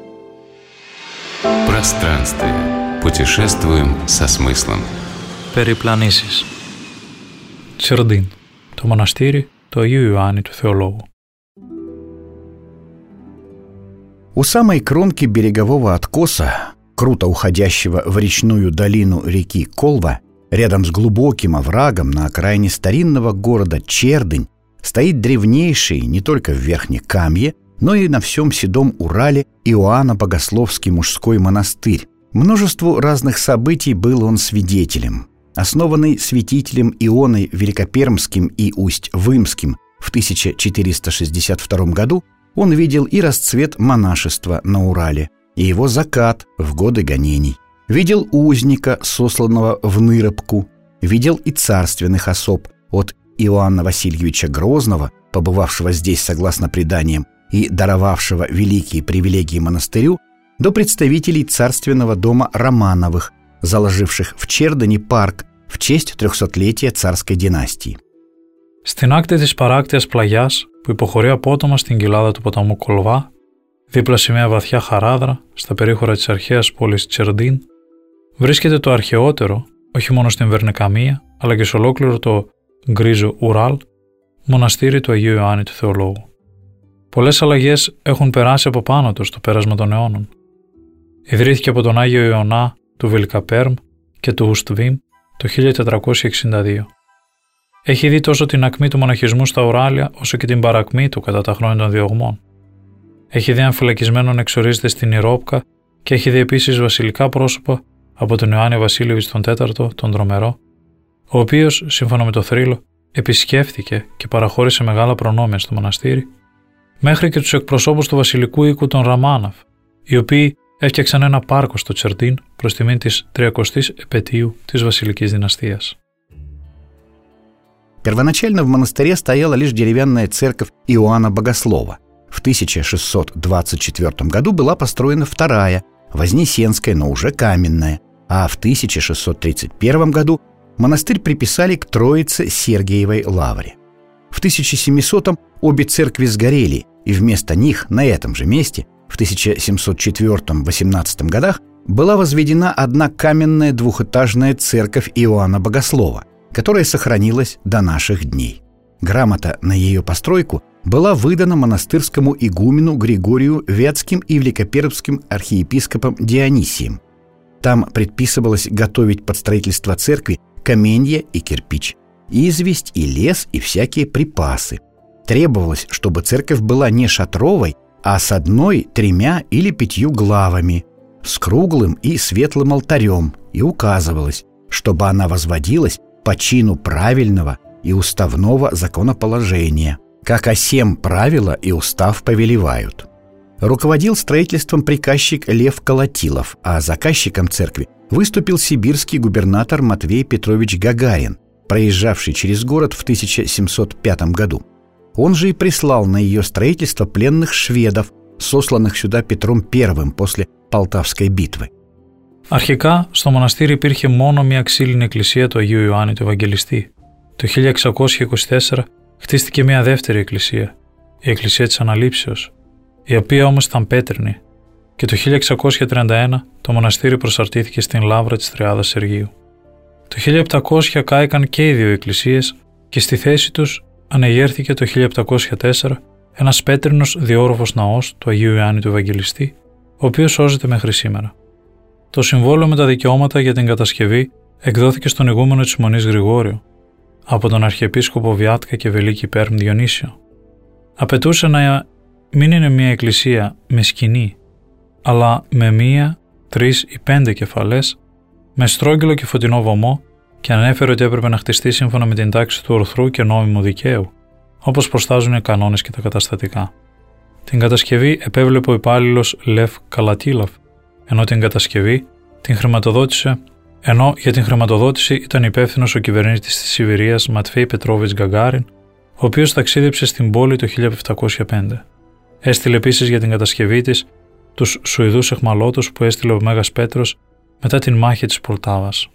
Пространствие. Путешествуем со смыслом. Περιπλανήσεις. Τσερντίν. Το μοναστήρι του Αγίου Ιωάννη του Θεολόγου. У самой кромки берегового откоса, круто уходящего в речную долину реки Колва, рядом с глубоким оврагом на окраине старинного города Чердынь, стоит древнейший не только в Верхнекамье, но и на всем седом Урале Иоанно-Богословский мужской монастырь. Множеству разных событий был он свидетелем. Основанный святителем Ионой Великопермским и Усть-Вымским в тысяча четыреста шестьдесят втором году, он видел и расцвет монашества на Урале, и его закат в годы гонений. Видел узника, сосланного в Ныробку, видел и царственных особ, от Иоанна Васильевича Грозного, побывавшего здесь согласно преданиям и даровавшего великие привилегии монастырю, до представителей царственного дома Романовых, заложивших в Чердыне парк в честь трехсотлетия царской династии. Στην άκρη της παράκτιας πλαγιάς που υποχωρεί απότομα στην κοιλάδα του ποταμού Κολβά, δίπλα σε μια βαθιά χαράδρα στα περίχωρα της αρχαίας πόλης Τσερντίν, βρίσκεται το αρχαιότερο, όχι μόνο στην Βερνεκαμία, αλλά και σε ολόκληρο το γκρίζο Ουράλ, μοναστήρι του Αγίου Ιωάννη του Θεολόγου. Πολλές αλλαγές έχουν περάσει από πάνω του στο πέρασμα των αιώνων. Ιδρύθηκε από τον Άγιο Ιωνά του Βελικαπέρμ και του Ουστβίμ το χίλια τετρακόσια εξήντα δύο. Έχει δει τόσο την ακμή του μοναχισμού στα Ουράλια όσο και την παρακμή του κατά τα χρόνια των διωγμών. Έχει δει αμφυλακισμένο να εξορίζεται στην Ιρόπκα και έχει δει επίσης βασιλικά πρόσωπα από τον Ιωάννη Βασίλειοβιτς τον τέταρτο, τον Δρομερό, ο οποίος, σύμφωνα με το θρύλο, επισκέφθηκε και παραχώρησε μεγάλα προνόμια στο μοναστήρι, μέχρι και τους εκπροσώπους του βασιλικού οίκου των Ραμάναφ, οι οποίοι έφτιαξαν ένα πάρκο στο Τσερντίν προς τιμήν της τριακοστής επετείου της βασιλικής δυναστείας. Первоначально в монастыре стояла лишь деревянная церковь Иоанна Богослова. В тысяча шестьсот двадцать четвёртом году была построена вторая, Вознесенская, но уже каменная, а в тысяча шестьсот тридцать первом году монастырь приписали к Троице Сергиевой лавре. В тысяча семисотом обе церкви сгорели, и вместо них на этом же месте в тысяча семьсот четвёртом-восемнадцатом годах была возведена одна каменная двухэтажная церковь Иоанна Богослова, которая сохранилась до наших дней. Грамота на ее постройку была выдана монастырскому игумену Григорию Вятским и великопермским архиепископом Дионисием. Там предписывалось готовить под строительство церкви каменья и кирпич, известь и лес и всякие припасы. Требовалось, чтобы церковь была не шатровой, а с одной, тремя или пятью главами, с круглым и светлым алтарем, и указывалось, чтобы она возводилась по чину правильного и уставного законоположения, как о сем правила и устав повелевают. Руководил строительством приказчик Лев Колотилов, а заказчиком церкви выступил сибирский губернатор Матвей Петрович Гагарин, проезжавший через город в тысяча семьсот пятом году. Он же и прислал на ее строительство пленных шведов, сосланных сюда Петром Первым после Полтавской битвы. Αρχικά, στο μοναστήρι υπήρχε μόνο μια ξύλινη εκκλησία του Αγίου Ιωάννη του Ευαγγελιστή. Το χίλια εξακόσια είκοσι τέσσερα χτίστηκε μια δεύτερη εκκλησία, η Εκκλησία της Αναλήψεως, η οποία όμως ήταν πέτρινη, και το χίλια εξακόσια τριάντα ένα το μοναστήρι προσαρτήθηκε στην λάβρα της Τριάδας Σεργίου. Το χίλια επτακόσια κάηκαν και οι δύο εκκλησίες και στη θέση τους ανεγέρθηκε το χίλια επτακόσια τέσσερα ένας πέτρινος διόροφος ναός του Αγίου Ιωάννη του Ευαγγελιστή, ο οποίος σώζεται μέχρι σήμερα. Το συμβόλαιο με τα δικαιώματα για την κατασκευή εκδόθηκε στον ηγούμενο της Μονής Γρηγόριο από τον Αρχιεπίσκοπο Βιάτκα και Βελίκη Πέρμ Διονύσιο. Απαιτούσε να μην είναι μια εκκλησία με σκηνή, αλλά με μία, τρεις ή πέντε κεφαλές, με στρόγγυλο και φωτεινό βωμό, και ανέφερε ότι έπρεπε να χτιστεί σύμφωνα με την τάξη του ορθρού και νόμιμου δικαίου, όπως προστάζουν οι κανόνες και τα καταστατικά. Την κατασκευή επέβλεπε ο υπάλληλος Λεφ Καλατίλαφ, ενώ την κατασκευή την χρηματοδότησε, ενώ για την χρηματοδότηση ήταν υπεύθυνος ο κυβερνήτης της Σιβηρίας Ματφέι Πετρόβιτς Γκαγκάριν, ο οποίος ταξίδεψε στην πόλη το χίλια επτακόσια πέντε. Έστειλε επίσης για την κατασκευή της τους Σουηδούς εχμαλώτους που έστειλε ο Μέγας Πέτρος μετά την μάχη της Πολτάβας.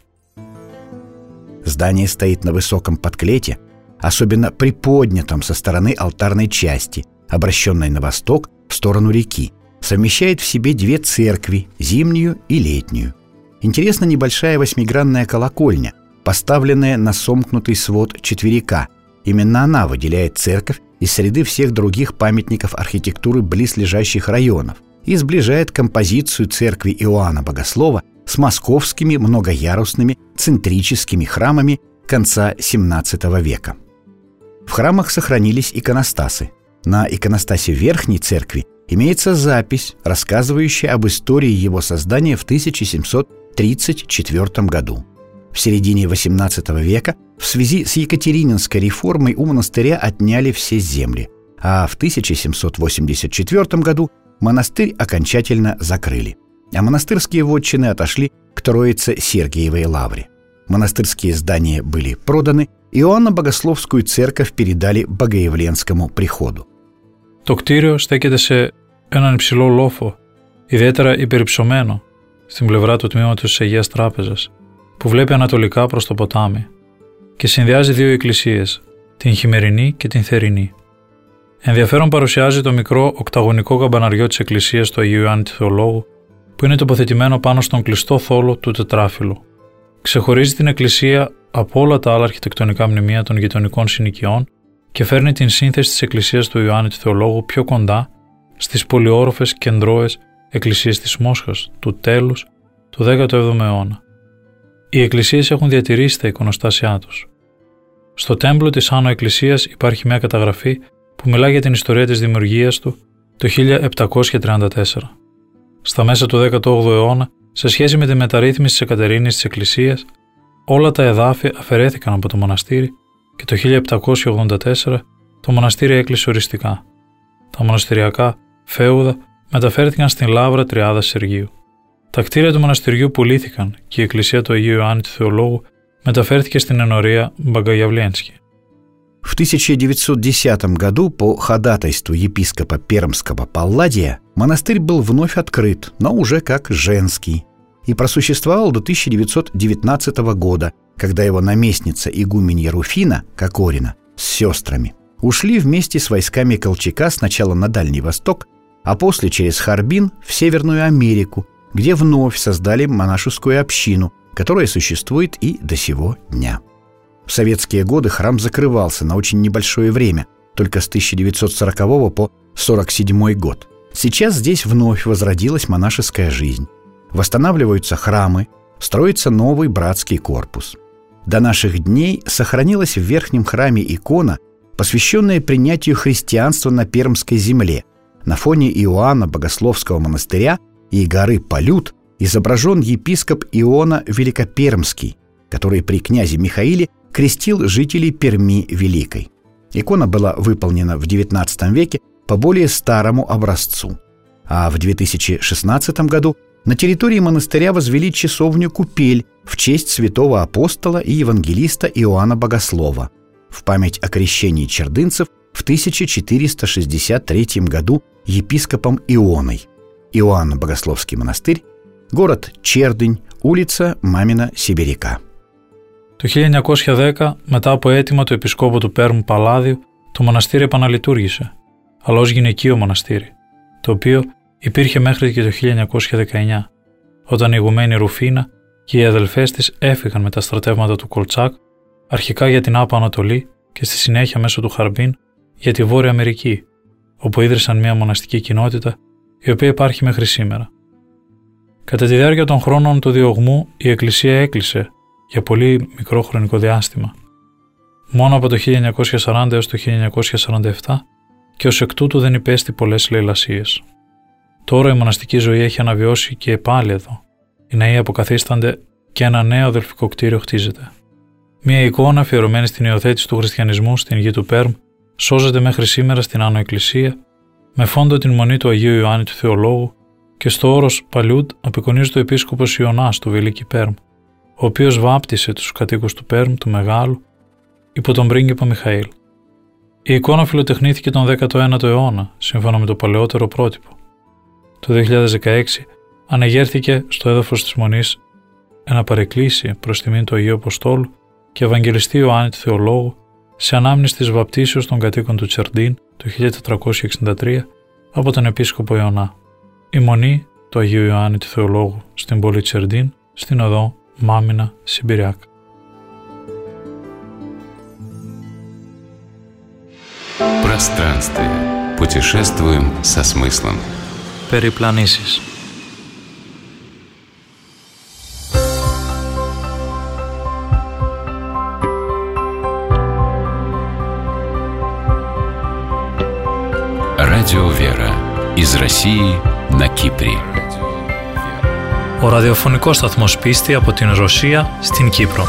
Здание стоит на высоком подклете, особенно приподнятом со стороны алтарной части, обращенной на восток в сторону реки. Совмещает в себе две церкви, зимнюю и летнюю. Интересна небольшая восьмигранная колокольня, поставленная на сомкнутый свод четверика. Именно она выделяет церковь из среды всех других памятников архитектуры близлежащих районов и сближает композицию церкви Иоанна Богослова с московскими многоярусными центрическими храмами конца семнадцатого века. В храмах сохранились иконостасы. На иконостасе верхней церкви имеется запись, рассказывающая об истории его создания в тысяча семьсот тридцать четвёртом году. В середине восемнадцатого века в связи с Екатерининской реформой у монастыря отняли все земли, а в тысяча семьсот восемьдесят четвёртом году монастырь окончательно закрыли, а монастырские вотчины отошли к Троице Сергиевой лавре. Монастырские здания были проданы, Иоанно-Богословскую церковь передали Богоявленскому приходу. Το κτίριο στέκεται σε έναν υψηλό λόφο, ιδιαίτερα υπερυψωμένο, στην πλευρά του τμήματος της Αγίας Τράπεζας, που βλέπει ανατολικά προς το ποτάμι και συνδυάζει δύο εκκλησίες, την χειμερινή και την θερινή. Ενδιαφέρον παρουσιάζει το μικρό οκταγωνικό καμπαναριό της εκκλησίας του Αγίου Ιωάννη του Θεολόγου, που είναι τοποθετημένο πάνω στον κλειστό θόλο του τετράφυλλου. Ξεχωρίζει την εκκλησία από όλα τα άλλα αρχιτεκτονικά μνημεία των γειτονικών συνοικιών και φέρνει την σύνθεση της εκκλησίας του Ιωάννη του Θεολόγου πιο κοντά στις πολυόροφες κεντρώες εκκλησίες της Μόσχας του τέλους του δέκατου έβδομου αιώνα. Οι εκκλησίες έχουν διατηρήσει τα εικονοστάσια τους. Στο τέμπλο της Άνω Εκκλησίας υπάρχει μια καταγραφή που μιλά για την ιστορία της δημιουργίας του το χίλια επτακόσια τριάντα τέσσερα. Στα μέσα του δέκατου όγδοου αιώνα, σε σχέση με τη μεταρρύθμιση της Εκατερίνης της Εκκλησίας, όλα τα εδάφη αφαιρέθηκαν από το μοναστήρι και το χίλια επτακόσια ογδόντα τέσσερα το μοναστήρι έκλεισε οριστικά. Τα μοναστηριακά φέουδα μεταφέρθηκαν στην Λαύρα Τριάδας Σεργίου. Τα κτίρια του μοναστηριού πουλήθηκαν και η εκκλησία του Αγίου Ιωάννη του Θεολόγου μεταφέρθηκε στην ενορία Μπαγκоявленский. В тысяча девятьсот десятом году по ходатайству епископа Пермского Палладия монастырь был вновь открыт, но уже как женский, и просуществовал до тысяча девятьсот девятнадцатого года, когда его наместница игуменья Руфина Кокорина с сестрами ушли вместе с войсками Колчака сначала на Дальний Восток, а после через Харбин в Северную Америку, где вновь создали монашескую общину, которая существует и до сего дня. В советские годы храм закрывался на очень небольшое время, только с тысяча девятьсот сорокового по сорок седьмой год. Сейчас здесь вновь возродилась монашеская жизнь. Восстанавливаются храмы, строится новый братский корпус. До наших дней сохранилась в верхнем храме икона, посвященная принятию христианства на Пермской земле. На фоне Иоанна Богословского монастыря и горы Полют изображен епископ Иона Великопермский, который при князе Михаиле крестил жителей Перми Великой. Икона была выполнена в девятнадцатом веке по более старому образцу. А в две тысячи шестнадцатом году на территории монастыря возвели часовню-купель в честь святого апостола и евангелиста Иоанна Богослова в память о крещении чердынцев в тысяча четыреста шестьдесят третьем году епископом Ионой. Иоанна Богословский монастырь, город Чердынь, улица Мамина Сибиряка. Το χίλια εννιακόσια δέκα, μετά από αίτημα του επισκόπου του Πέρμου Παλάδιου, το μοναστήρι επαναλειτουργήσε, αλλά ως γυναικείο μοναστήρι, το οποίο υπήρχε μέχρι και το χίλια εννιακόσια δεκαεννιά, όταν η ηγουμένη Ρουφίνα και οι αδελφές της έφυγαν με τα στρατεύματα του Κολτσάκ, αρχικά για την Άπα Ανατολή και στη συνέχεια μέσω του Χαρμπίν για τη Βόρεια Αμερική, όπου ίδρυσαν μια μοναστική κοινότητα η οποία υπάρχει μέχρι σήμερα. Κατά τη διάρκεια των χρόνων του διωγμού η εκκλησία έκλεισε για πολύ μικρό χρονικό διάστημα, μόνο από το χίλια εννιακόσια σαράντα έως το χίλια εννιακόσια σαράντα επτά και ως εκ τούτου δεν υπέστη πολλές λαιλασίες. Τώρα η μοναστική ζωή έχει αναβιώσει και πάλι εδώ. Οι ναοί αποκαθίστανται και ένα νέο αδελφικό κτίριο χτίζεται. Μια εικόνα αφιερωμένη στην υιοθέτηση του χριστιανισμού στην γη του Πέρμ σώζεται μέχρι σήμερα στην Άνω Εκκλησία, με φόντο την μονή του Αγίου Ιωάννη του Θεολόγου και στο όρος Παλιούντ απεικονίζεται ο επίσκοπος Ιωνάς του Βελίκη Πέρμ, ο οποίος βάπτισε τους κατοίκους του Πέρμ του Μεγάλου υπό τον πρίγκιπα Μιχαήλ. Η εικόνα φιλοτεχνήθηκε τον δέκατο ένατο αιώνα, σύμφωνα με το παλαιότερο πρότυπο. Το δύο χιλιάδες δεκαέξι ανεγέρθηκε στο έδαφος της Μονής ένα παρεκκλήσι προς τιμήν του Αγίου Αποστόλου και Ευαγγελιστή Ιωάννη του Θεολόγου σε ανάμνηση της βαπτίσεως των κατοίκων του Τσερντίν το χίλια τετρακόσια εξήντα τρία από τον επίσκοπο Ιωνά. Η Μονή του Αγίου Ιωάννη του Θεολόγου στην πόλη Τσερντίν, στην οδό Μάμινα Σιμπιριακ. Пространствие. Путешествуем со смыслом. Περιπλανήσεις. Радио «Вера» из России на Кипре. Ο ραδιοφωνικός σταθμός Πίστη από την Ρωσία στην Κύπρο.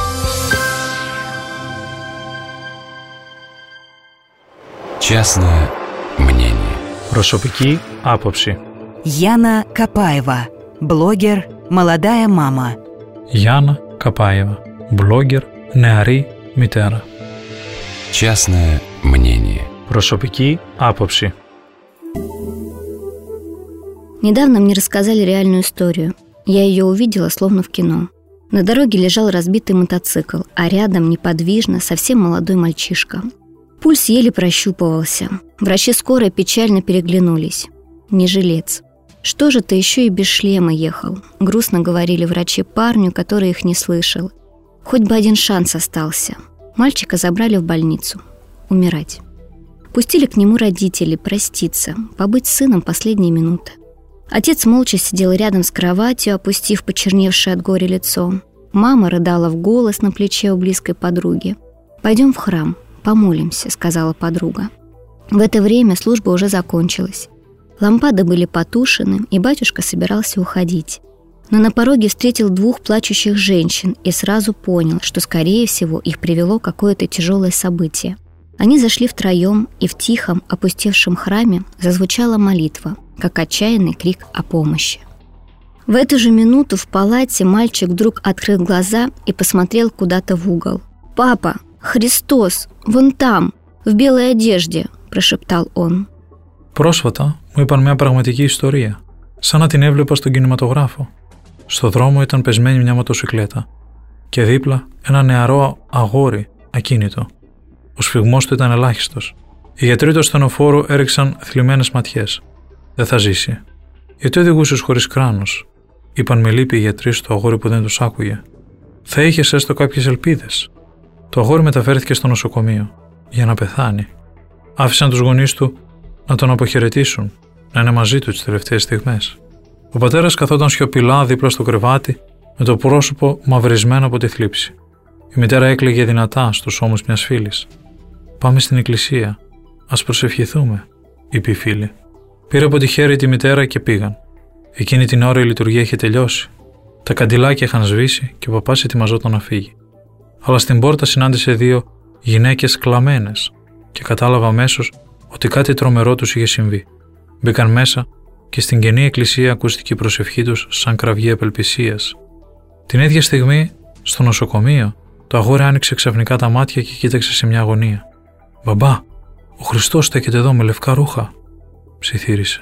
Частное мнение. Προσωπική άποψη. Яна Капаева, блогер «Молодая мама». Γιάννα Καπάεβα, blogger, νεαρή μητέρα. Частное мнение. Προσωπική άποψη. Недавно мне рассказали реальную историю. Я ее увидела, словно в кино. На дороге лежал разбитый мотоцикл, а рядом неподвижно совсем молодой мальчишка. Пульс еле прощупывался. Врачи скорой печально переглянулись. Не жилец. Что же ты еще и без шлема ехал? Грустно говорили врачи парню, который их не слышал. Хоть бы один шанс остался. Мальчика забрали в больницу. Умирать. Пустили к нему родители проститься, побыть с сыном последние минуты. Отец молча сидел рядом с кроватью, опустив почерневшее от горя лицо. Мама рыдала в голос на плече у близкой подруги. «Пойдем в храм, помолимся», — сказала подруга. В это время служба уже закончилась. Лампады были потушены, и батюшка собирался уходить. Но на пороге встретил двух плачущих женщин и сразу понял, что, скорее всего, их привело какое-то тяжелое событие. Они зашли втроем, и в тихом, опустевшем храме зазвучала молитва, как отчаянный крик о помощи. В эту же минуту в палате мальчик вдруг открыл глаза и посмотрел куда-то в угол. «Папа, Христос, вон там, в белой одежде», – прошептал он. Πρόσφατα μου είπαν μια πραγματική ιστορία, σαν να την έβλεπα στον κινηματογράφο. Στο δρόμο ήταν πεσμένη μια μοτοσικλέτα και δίπλα ένα νεαρό αγόρι ακίνητο. Ο σφυγμός του ήταν ελάχιστος. Οι γιατροί του ασθενοφόρου έριξαν θλιμμένες ματιές. Δεν θα ζήσει. Γιατί οδηγούσες χωρίς κράνος, είπαν με λύπη οι γιατροί στο αγόρι που δεν τους άκουγε. Θα είχες έστω κάποιες ελπίδες. Το αγόρι μεταφέρθηκε στο νοσοκομείο για να πεθάνει. Άφησαν τους γονείς του να τον αποχαιρετήσουν, να είναι μαζί του τις τελευταίες στιγμές. Ο πατέρας καθόταν σιωπηλά δίπλα στο κρεβάτι, με το πρόσωπο μαυρισμένο από τη θλίψη. Η μητέρα έκλαιγε δυνατά στους ώμους μιας φίλης. «Πάμε στην εκκλησία. Ας προσευχηθούμε», είπε η φίλη. Πήρε από τη χέρι τη μητέρα και πήγαν. Εκείνη την ώρα η λειτουργία είχε τελειώσει. Τα καντιλάκια είχαν σβήσει και ο παπάς ετοιμαζόταν να φύγει. Αλλά στην πόρτα συνάντησε δύο γυναίκες κλαμμένες και κατάλαβα αμέσως ότι κάτι τρομερό τους είχε συμβεί. Μπήκαν μέσα και στην καινή εκκλησία ακούστηκε η προσευχή τους σαν κραυγή απελπισίας. Την ίδια στιγμή, στο νοσοκομείο, το αγόρι άνοιξε ξαφνικά τα μάτια και κοίταξε σε μια γωνία. «Μπαμπά, ο Χριστός στέκεται εδώ με λευκά ρούχα», ψιθύρισε.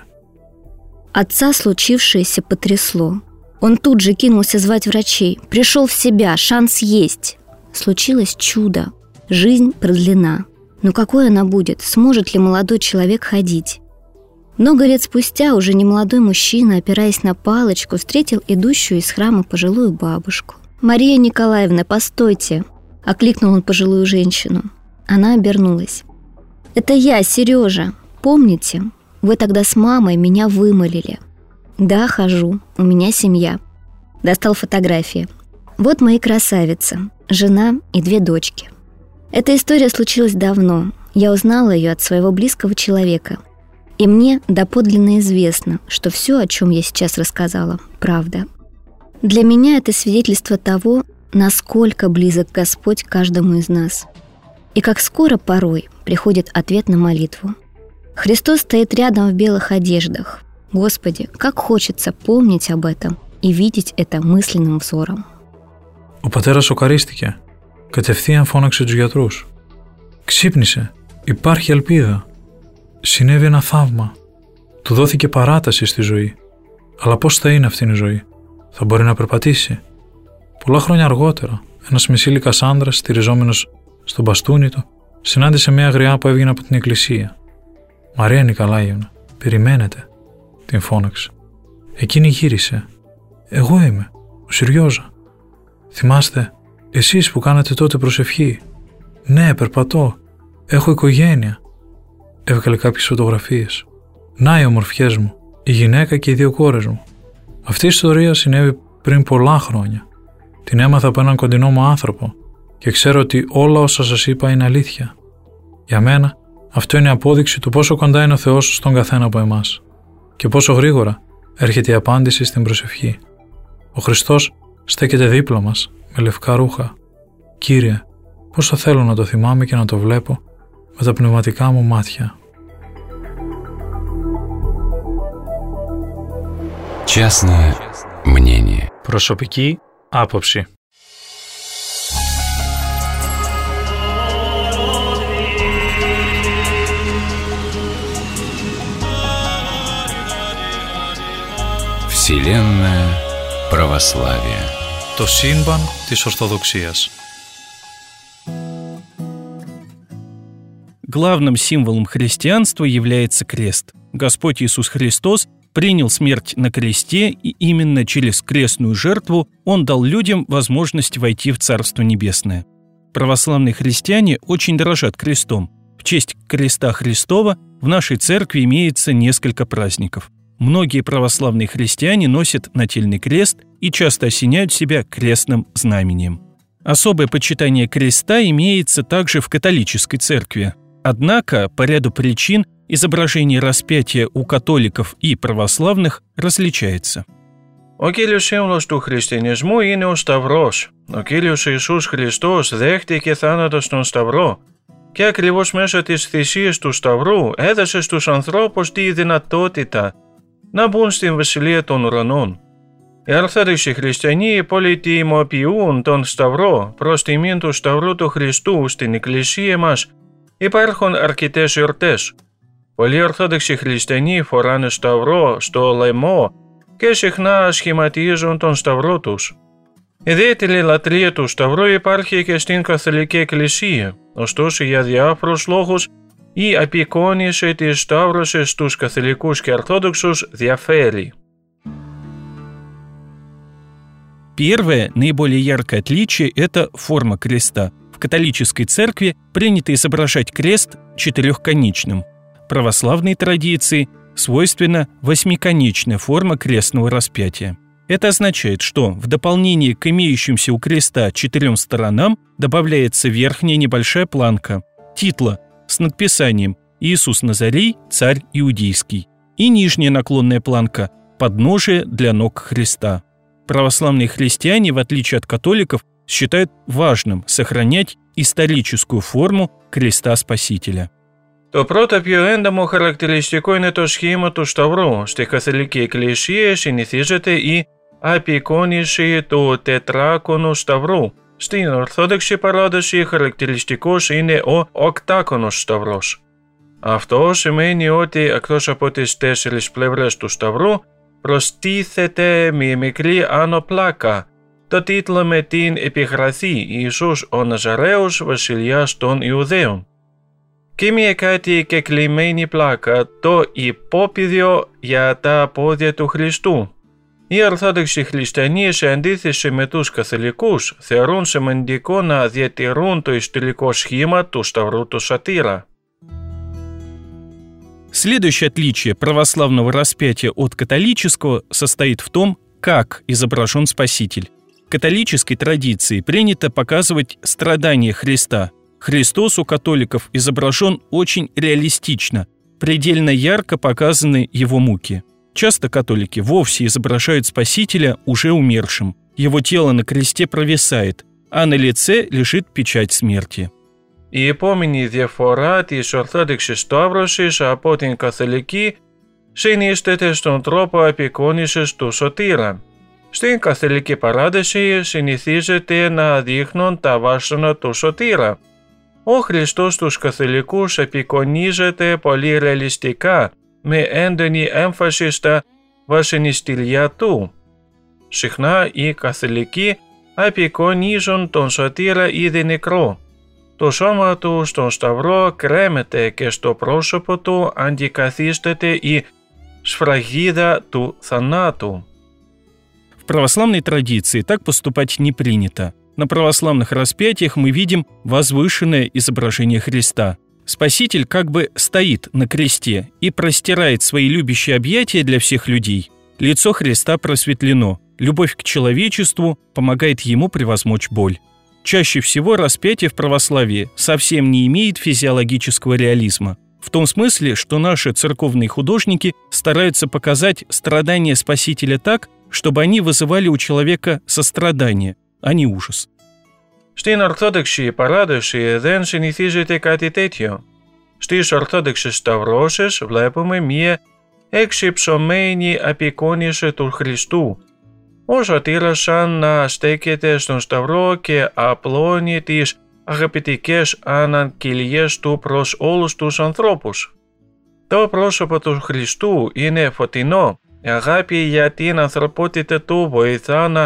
Отца случившееся потрясло. Он тут же кинулся звать врачей. Пришел в себя, шанс есть. Случилось чудо. Жизнь продлена. Но какой она будет? Сможет ли молодой человек ходить? Много лет спустя уже немолодой мужчина, опираясь на палочку, встретил идущую из храма пожилую бабушку. «Мария Николаевна, постойте!» – окликнул он пожилую женщину. Она обернулась. «Это я, Сережа. Помните? Вы тогда с мамой меня вымолили». «Да, хожу. У меня семья». Достал фотографии. «Вот мои красавицы. Жена и две дочки». Эта история случилась давно. Я узнала ее от своего близкого человека. И мне доподлинно известно, что все, о чем я сейчас рассказала, правда. Для меня это свидетельство того, насколько близок Господь каждому из нас. И как скоро порой приходит ответ на молитву. Христос стоит рядом в белых одеждах. Господи, как хочется помнить об этом и видеть это мысленным взором. Ο πατέρας σοκαρίστηκε. Κατευθείαν φώναξε τους γιατρούς. «Ξύπνησε, υπάρχει ελπίδα. Συνέβη ένα θαύμα. Του δόθηκε παράταση στη ζωή. Αλλά πώς θα είναι αυτήν η ζωή? Θα μπορεί να περπατήσει?» Πολλά χρόνια αργότερα, ένας μεσήλικας άνδρας, στηριζόμενος στο μπαστούνι του, συνάντησε μια γριά που έβγαινε από την εκκλησία. «Μαρία Νικολάηβνα, περιμένετε», την φώναξε. Εκείνη γύρισε. «Εγώ είμαι, ο Συριώζα. Θυμάστε, εσείς που κάνατε τότε προσευχή?» «Ναι, περπατώ. Έχω οικογένεια». Έβγαλε κάποιες φωτογραφίες. «Να οι ομορφιές μου, η γυναίκα και οι δύο κόρες μου». Αυτή η ιστορία συνέβη πριν πολλά χρόνια. Την έμαθα από έναν κοντινό μου άνθρωπο και ξέρω ότι όλα όσα σας είπα είναι αλήθεια. Για μένα, αυτό είναι απόδειξη του πόσο κοντά είναι ο Θεός στον καθένα από εμάς και πόσο γρήγορα έρχεται η απάντηση στην προσευχή. Ο Χριστός στέκεται δίπλα μας με λευκά ρούχα. Κύριε, πόσο θέλω να το θυμάμαι και να το βλέπω με τα πνευματικά μου μάτια. Частное мнение. Προσωπική άποψη. Вселенная православия. Το σύμπαν της Ορθοδοξίας. Главным символом христианства является крест. Господь Иисус Христос принял смерть на кресте, и именно через крестную жертву Он дал людям возможность войти в Царство Небесное. Православные христиане очень дорожат крестом. В честь креста Христова в нашей церкви имеется несколько праздников. Многие православные христиане носят нательный крест и часто осеняют себя крестным знамением. Особое почитание креста имеется также в католической церкви. Однако, по ряду причин, изображение распятия у католиков и православных различается. Ο κύριος σύμβολος του χριστιανισμού είναι ο Σταυρός. Ο Κύριος Ιησούς Χριστός δέχτηκε θάνατο στον Σταυρό και ακριβώς μέσω της θυσίας του Σταυρού έδωσε στους ανθρώπους τη δυνατότητα να μπουν στην Βασιλεία των Ουρανών. Οι Ορθόδοξοι χριστιανοί πολιτιμοποιούν τον Σταυρό προς τιμήν του Σταυρού του Χριστού. Στην Εκκλησία μας υπάρχουν αρκετές εορτές. Πολλοί Ορθόδοξοι χριστιανοί φοράνε Σταυρό στο λαιμό και συχνά σχηματίζουν τον Σταυρό τους. Ιδιαίτερη λατρεία του Σταυρού υπάρχει και στην Καθολική Εκκλησία, ωστόσο για διάφορους λόγους η απεικόνιση της Σταύρωσης στους Καθολικούς και Ορθόδοξους διαφέρει. Первое, наиболее яркое отличие – это форма креста. В католической церкви принято изображать крест четырехконечным. Православной традиции свойственна восьмиконечная форма крестного распятия. Это означает, что в дополнение к имеющимся у креста четырем сторонам добавляется верхняя небольшая планка, титла с надписанием «Иисус Назарей, царь иудейский» и нижняя наклонная планка «Подножие для ног Христа». Православные христиане, в отличие от католиков, считают важным сохранять историческую форму креста Спасителя. Το πρώτο πιο έντομο χαρακτηριστικό είναι το σχήμα του Σταυρού. Στη Καθολική Εκκλησία συνηθίζεται η απεικόνιση του τετράκονου Σταυρού. Στην Ορθόδοξη παράδοση χαρακτηριστικός είναι ο οκτάκονος Σταυρός. Αυτό σημαίνει ότι εκτός από τις τέσσερις πλευρές του Σταυρού προστίθεται μια μικρή άνω πλάκα, το τίτλο με την επιγραφή «Ιησούς ο Ναζαραίος, βασιλιάς των Ιουδαίων» και μια κάτι κεκλειμμένη πλάκα, το υπόπηδιο για τα πόδια του Χριστού. Οι Ορθόδοξοι χριστιανοί, σε αντίθεση με τους Καθολικούς, θεωρούν σημαντικό να διατηρούν το ιστορικό σχήμα του Σταυρού του Σωτήρα. Следующее отличие православного распятия от католического состоит в том, как изображен Спаситель. В католической традиции принято показывать страдания Христа. Христос у католиков изображен очень реалистично, предельно ярко показаны его муки. Часто католики вовсе изображают Спасителя уже умершим. Его тело на кресте провисает, а на лице лежит печать смерти. Η επόμενη διαφορά της Ορθόδοξης Σταύρωσης από την Καθολική συνίσταται στον τρόπο απεικόνισης του Σωτήρα. Στην Καθολική παράδοση συνηθίζεται να δείχνουν τα βάσανα του Σωτήρα. Ο Χριστός στους Καθολικούς απεικονίζεται πολύ ρεαλιστικά, με έντονη έμφαση στα βασανιστήρια του. Συχνά οι Καθολικοί απεικονίζουν τον Σωτήρα ήδη νεκρό. Το σώμα του στον Σταυρό κρέμεται και στο πρόσωπο του αντικαθίσταται η σφραγίδα του θανάτου. В православной традиции так поступать не принято. На православных распятиях мы видим возвышенное изображение Христа. Спаситель как бы стоит на кресте и простирает свои любящие объятия для всех людей. Лицо Христа просветлено, любовь к человечеству помогает ему превозмочь боль. Чаще всего распятие в православии совсем не имеет физиологического реализма, в том смысле, что наши церковные художники стараются показать страдания Спасителя так, чтобы они вызывали у человека сострадание, а не ужас. Στην Ορθόδοξη παράδοση δεν συνηθίζεται κάτι τέτοιο. Στις Ορθόδοξες σταυρώσεις βλέπουμε μία εξυψωμένη απεικόνιση του Χριστού. Ο Σωτήρας σαν να στέκεται στον Σταυρό και απλώνει τις αγαπητικές αναγγελίες του προς όλους τους ανθρώπους. Το πρόσωπο του Χριστού είναι φωτεινό. Η αγάπη για την ανθρωπότητα του βοηθά να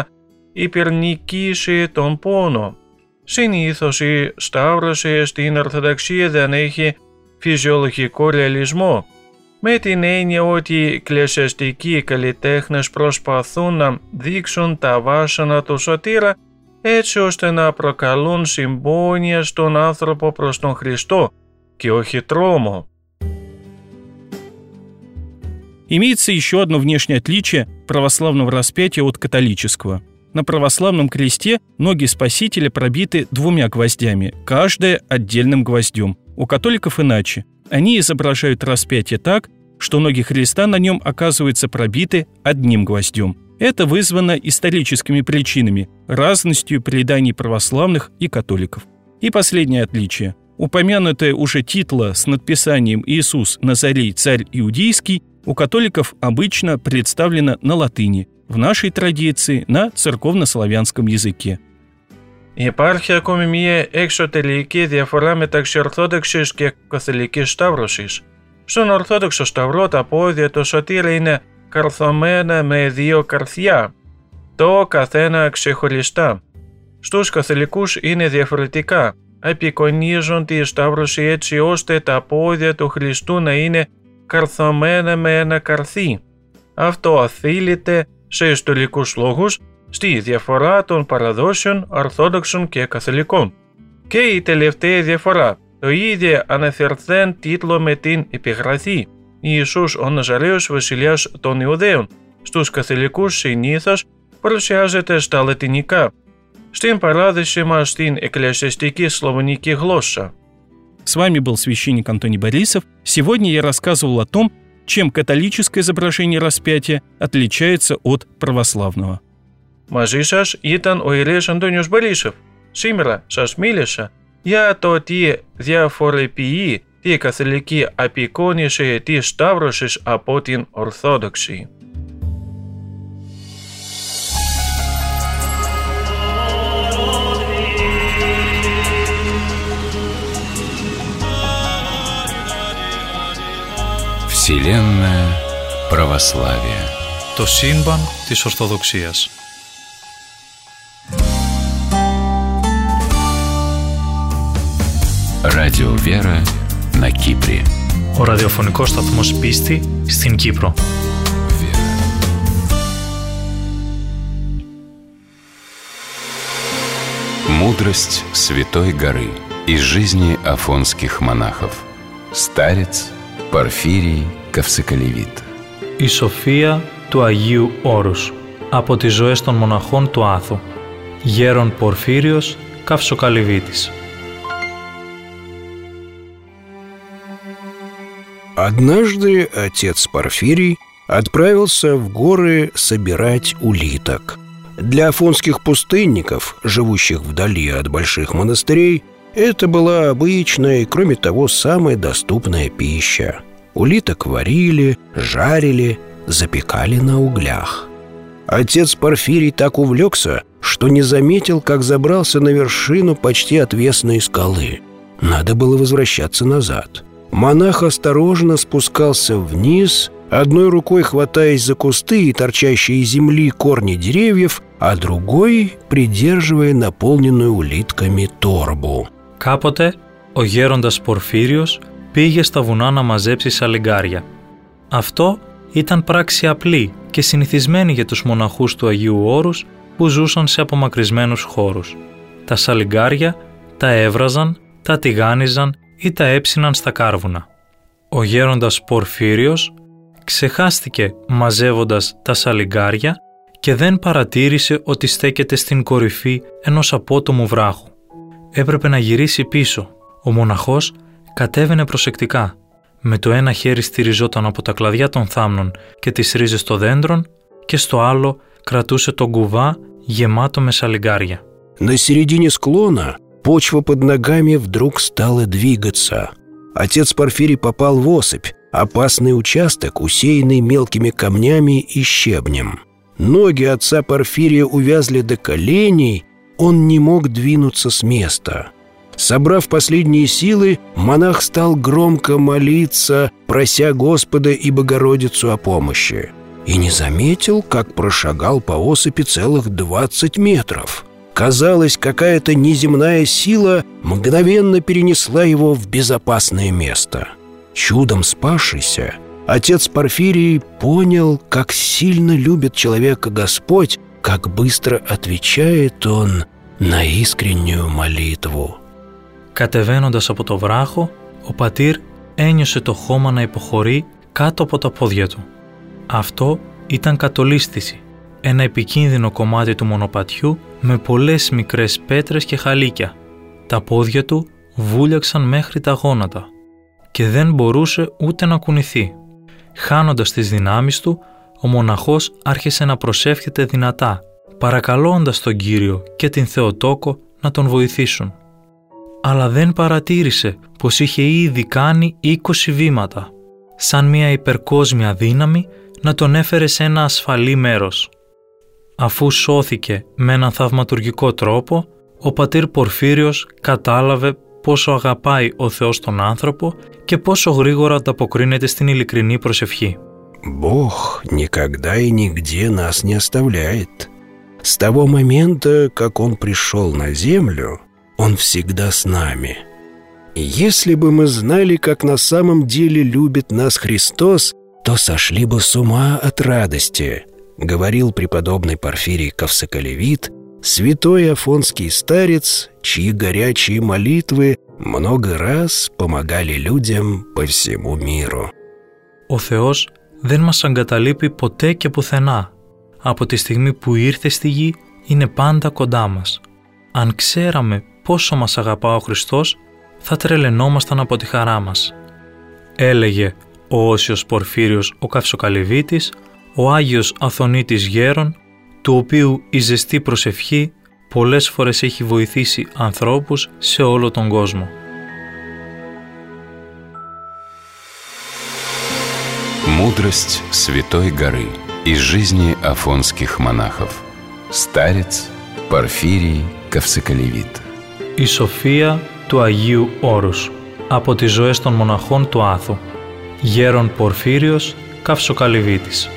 υπερνικήσει τον πόνο. Συνήθως η σταύρωση στην Ορθοδοξία δεν έχει φυσιολογικό ρεαλισμό, με την έννοια ότι οι εκκλησιαστικοί καλλιτέχνες προσπαθούν να δείξουν τα βάσανα του Σωτήρα έτσι ώστε να προκαλούν συμπόνια στον άνθρωπο προς τον Χριστό και όχι τρόμο. Имеется еще одно внешнее отличие православного распятия от католического. На православном кресте ноги Спасителя пробиты двумя гвоздями, каждая отдельным гвоздем. У католиков иначе. Они изображают распятие так, что ноги Христа на нем оказываются пробиты одним гвоздем. Это вызвано историческими причинами, разностью преданий православных и католиков. И последнее отличие. Упомянутая уже титла с надписанием «Иисус Назарей, царь иудейский» у католиков обычно представлена на латыни, в нашей традиции на церковнославянском языке. Υπάρχει ακόμη μια εξωτερική διαφορά μεταξύ Ορθόδοξης και Καθολικής Σταύρωσης. Στον Ορθόδοξο Σταυρό τα πόδια του σωτήρα είναι καρθωμένα με δύο καρθιά, το καθένα ξεχωριστά. Στους Καθολικούς είναι διαφορετικά. Απεικονίζουν τη Σταύρωση έτσι ώστε τα πόδια του Χριστού να είναι καρθωμένα με ένα καρθί. Αυτό οφείλεται σε ιστορικούς λόγους στη διαφορά των παραδόσεων Ορθόδοξων και Καθολικών. Και η τελευταία διαφορά, το ίδιο αναφερθέν τίτλο με την επιγραφή Ιησούς ο Ναζαραίος Βασιλιάς των Ιουδαίων. Στους Καθολικούς συνήθως παρουσιάζεται στα λατινικά, στην παράδοση μας στην εκκλησιαστική σλοβενική γλώσσα. С вами был священник Антоний Борисов. Сегодня я рассказывал о том, чем католическое изображение распятия отличается от православного. Μαζί σας ήταν ο ιερέας Αντώνιος Борисов. Σήμερα σας μίλησα για το τι διαφοροποιεί τη καθολική απεικόνιση της Σταύρωσης από την Ορθόδοξη. Вселенная православия. Το σύμπαν της Ορθοδοξίας. Радио Вера на Κύπρη. Ο ραδιοφωνικός σταθμός Πίστη στην Κύπρο. Мудрость Святой горы из жизни афонских монахов. Старец Порфирий Καυσικαλιβίτ. Η σοφία του Αγίου Όρους από τις ζωές των μοναχών του Άθου. Γέρον Πορφύριος Καυσοκαλιβίτης. Однажды отец Порфирий отправился в горы собирать улиток. Для афонских пустынников, живущих вдали от больших монастырей, это была обычная и, кроме того, самая доступная пища. Улиток варили, жарили, запекали на углях. Отец Порфирий так увлекся, что не заметил, как забрался на вершину почти отвесной скалы. Надо было возвращаться назад. Монах осторожно спускался вниз, одной рукой хватаясь за кусты и торчащие из земли корни деревьев, а другой придерживая наполненную улитками торбу. Κάποτε, ο γέροντας Πορφύριος πήγε στα βουνά να μαζέψει σαλιγκάρια. Αυτό ήταν πράξη απλή και συνηθισμένη για τους μοναχούς του Αγίου Όρους που ζούσαν σε απομακρυσμένους χώρους. Τα σαλιγκάρια τα έβραζαν, τα τηγάνιζαν ή τα έψιναν στα κάρβουνα. Ο γέροντας Πορφύριος ξεχάστηκε μαζεύοντας τα σαλιγκάρια και δεν παρατήρησε ότι στέκεται στην κορυφή ενός απότομου βράχου. Έπρεπε να γυρίσει πίσω. Ο μοναχός κατέβαινε προσεκτικά. Με το ένα χέρι στηριζόταν από τα κλαδιά των θάμνων και τις ρίζες των δέντρων και στο άλλο κρατούσε τον κουβά γεμάτο με σαλιγκάρια. На середине склона почва под ногами вдруг стала двигаться. Отец Порфирий попал в осыпь, опасный участок, усеянный мелкими камнями и щебнем. Ноги отца Порфирия увязли до коленей, он не мог двинуться с места. Собрав последние силы, монах стал громко молиться, прося Господа и Богородицу о помощи. И не заметил, как прошагал по осыпи целых двадцать метров. Казалось, какая-то неземная сила мгновенно перенесла его в безопасное место. Чудом спасшийся, отец Порфирий понял, как сильно любит человека Господь, как быстро отвечает он на искреннюю молитву. Κατεβαίνοντας από το βράχο, ο πατήρ ένιωσε το χώμα να υποχωρεί κάτω από τα πόδια του. Αυτό ήταν κατολίσθηση, ένα επικίνδυνο κομμάτι του μονοπατιού με πολλές μικρές πέτρες και χαλίκια. Τα πόδια του βούλιαξαν μέχρι τα γόνατα και δεν μπορούσε ούτε να κουνηθεί. Χάνοντας τις δυνάμεις του, ο μοναχός άρχισε να προσεύχεται δυνατά, παρακαλώντας τον Κύριο και την Θεοτόκο να τον βοηθήσουν. Αλλά δεν παρατήρησε πως είχε ήδη κάνει είκοσι βήματα, σαν μια υπερκόσμια δύναμη να τον έφερε σε ένα ασφαλή μέρος. Αφού σώθηκε με έναν θαυματουργικό τρόπο, ο πατήρ Πορφύριος κατάλαβε πόσο αγαπάει ο Θεός τον άνθρωπο και πόσο γρήγορα ανταποκρίνεται στην ειλικρινή προσευχή. Бог никогда и нигде нас не оставляет. С того момента, как Он пришел на землю, Он всегда с нами. И если бы мы знали, как на самом деле любит нас Христос, то сошли бы с ума от радости, говорил преподобный Порфирий Кавсоколевит, святой афонский старец, чьи горячие молитвы много раз помогали людям по всему миру. Ο Θεός δεν μας αγκαταλείπει ποτέ και πουθενά. Από τη στιγμή που ήρθε στη γη είναι πάντα κοντά μας. Αν ξέραμε πόσο μας αγαπά ο Χριστός, θα τρελαινόμασταν από τη χαρά μας. Έλεγε ο Όσιος Πορφύριος ο Καυσοκαλυβίτης, ο Άγιος Αθωνίτης Γέρον, του οποίου η ζεστή προσευχή πολλές φορές έχει βοηθήσει ανθρώπους σε όλο τον κόσμο. Мудрость Святой горы из жизни афонских монахов. Старец Порфирий Кавсоколевит. Η σοφία του Αγίου Όρους από τις ζωές των μοναχών του Άθου. Γέρον Πορφύριος Καυσοκαλυβίτης.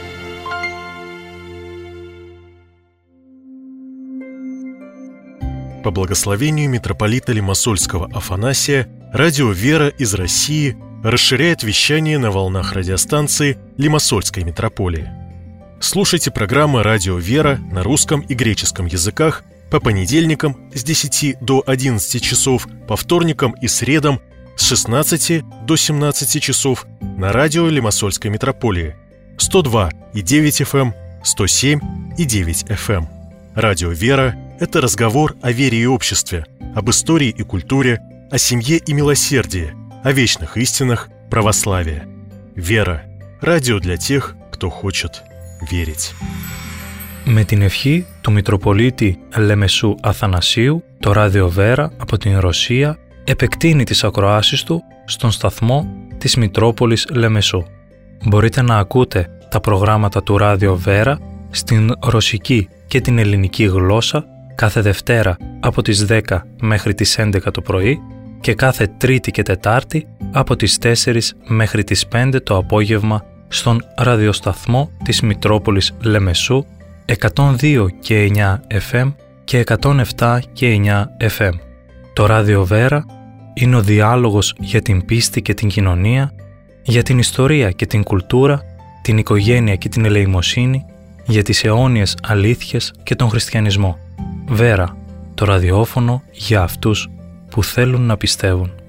По благословению митрополита Лимассольского Афанасия, радио «Вера» из России расширяет вещание на волнах радиостанции Лимассольской митрополии. Слушайте программы «Радио Вера» на русском и греческом языках по понедельникам с десяти до одиннадцати часов, по вторникам и средам с шестнадцати до семнадцати часов на радио Лимассольской митрополии сто два и девять эф эм, сто семь и девять эф эм. Радио «Вера» — это разговор о вере и обществе, об истории и культуре, о семье и милосердии, о вечных истинах православия. «Вера» — радио для тех, кто хочет верить. Με την ευχή του Μητροπολίτη Λεμεσού Αθανασίου, το ράδιο Βέρα από την Ρωσία επεκτείνει τις ακροάσεις του στον σταθμό της Μητρόπολης Λεμεσού. Μπορείτε να ακούτε τα προγράμματα του ράδιο Βέρα στην ρωσική και την ελληνική γλώσσα κάθε Δευτέρα από τις δέκα μέχρι τις έντεκα το πρωί και κάθε Τρίτη και Τετάρτη από τις τέσσερις μέχρι τις πέντε το απόγευμα στον ραδιοσταθμό της Μητρόπολης Λεμεσού εκατόν δύο και εννιά εφ εμ και εκατόν επτά και εννιά εφ εμ. Το ράδιο Βέρα είναι ο διάλογος για την πίστη και την κοινωνία, για την ιστορία και την κουλτούρα, την οικογένεια και την ελεημοσύνη, για τις αιώνιες αλήθειες και τον χριστιανισμό. Βέρα, το ραδιόφωνο για αυτούς που θέλουν να πιστεύουν.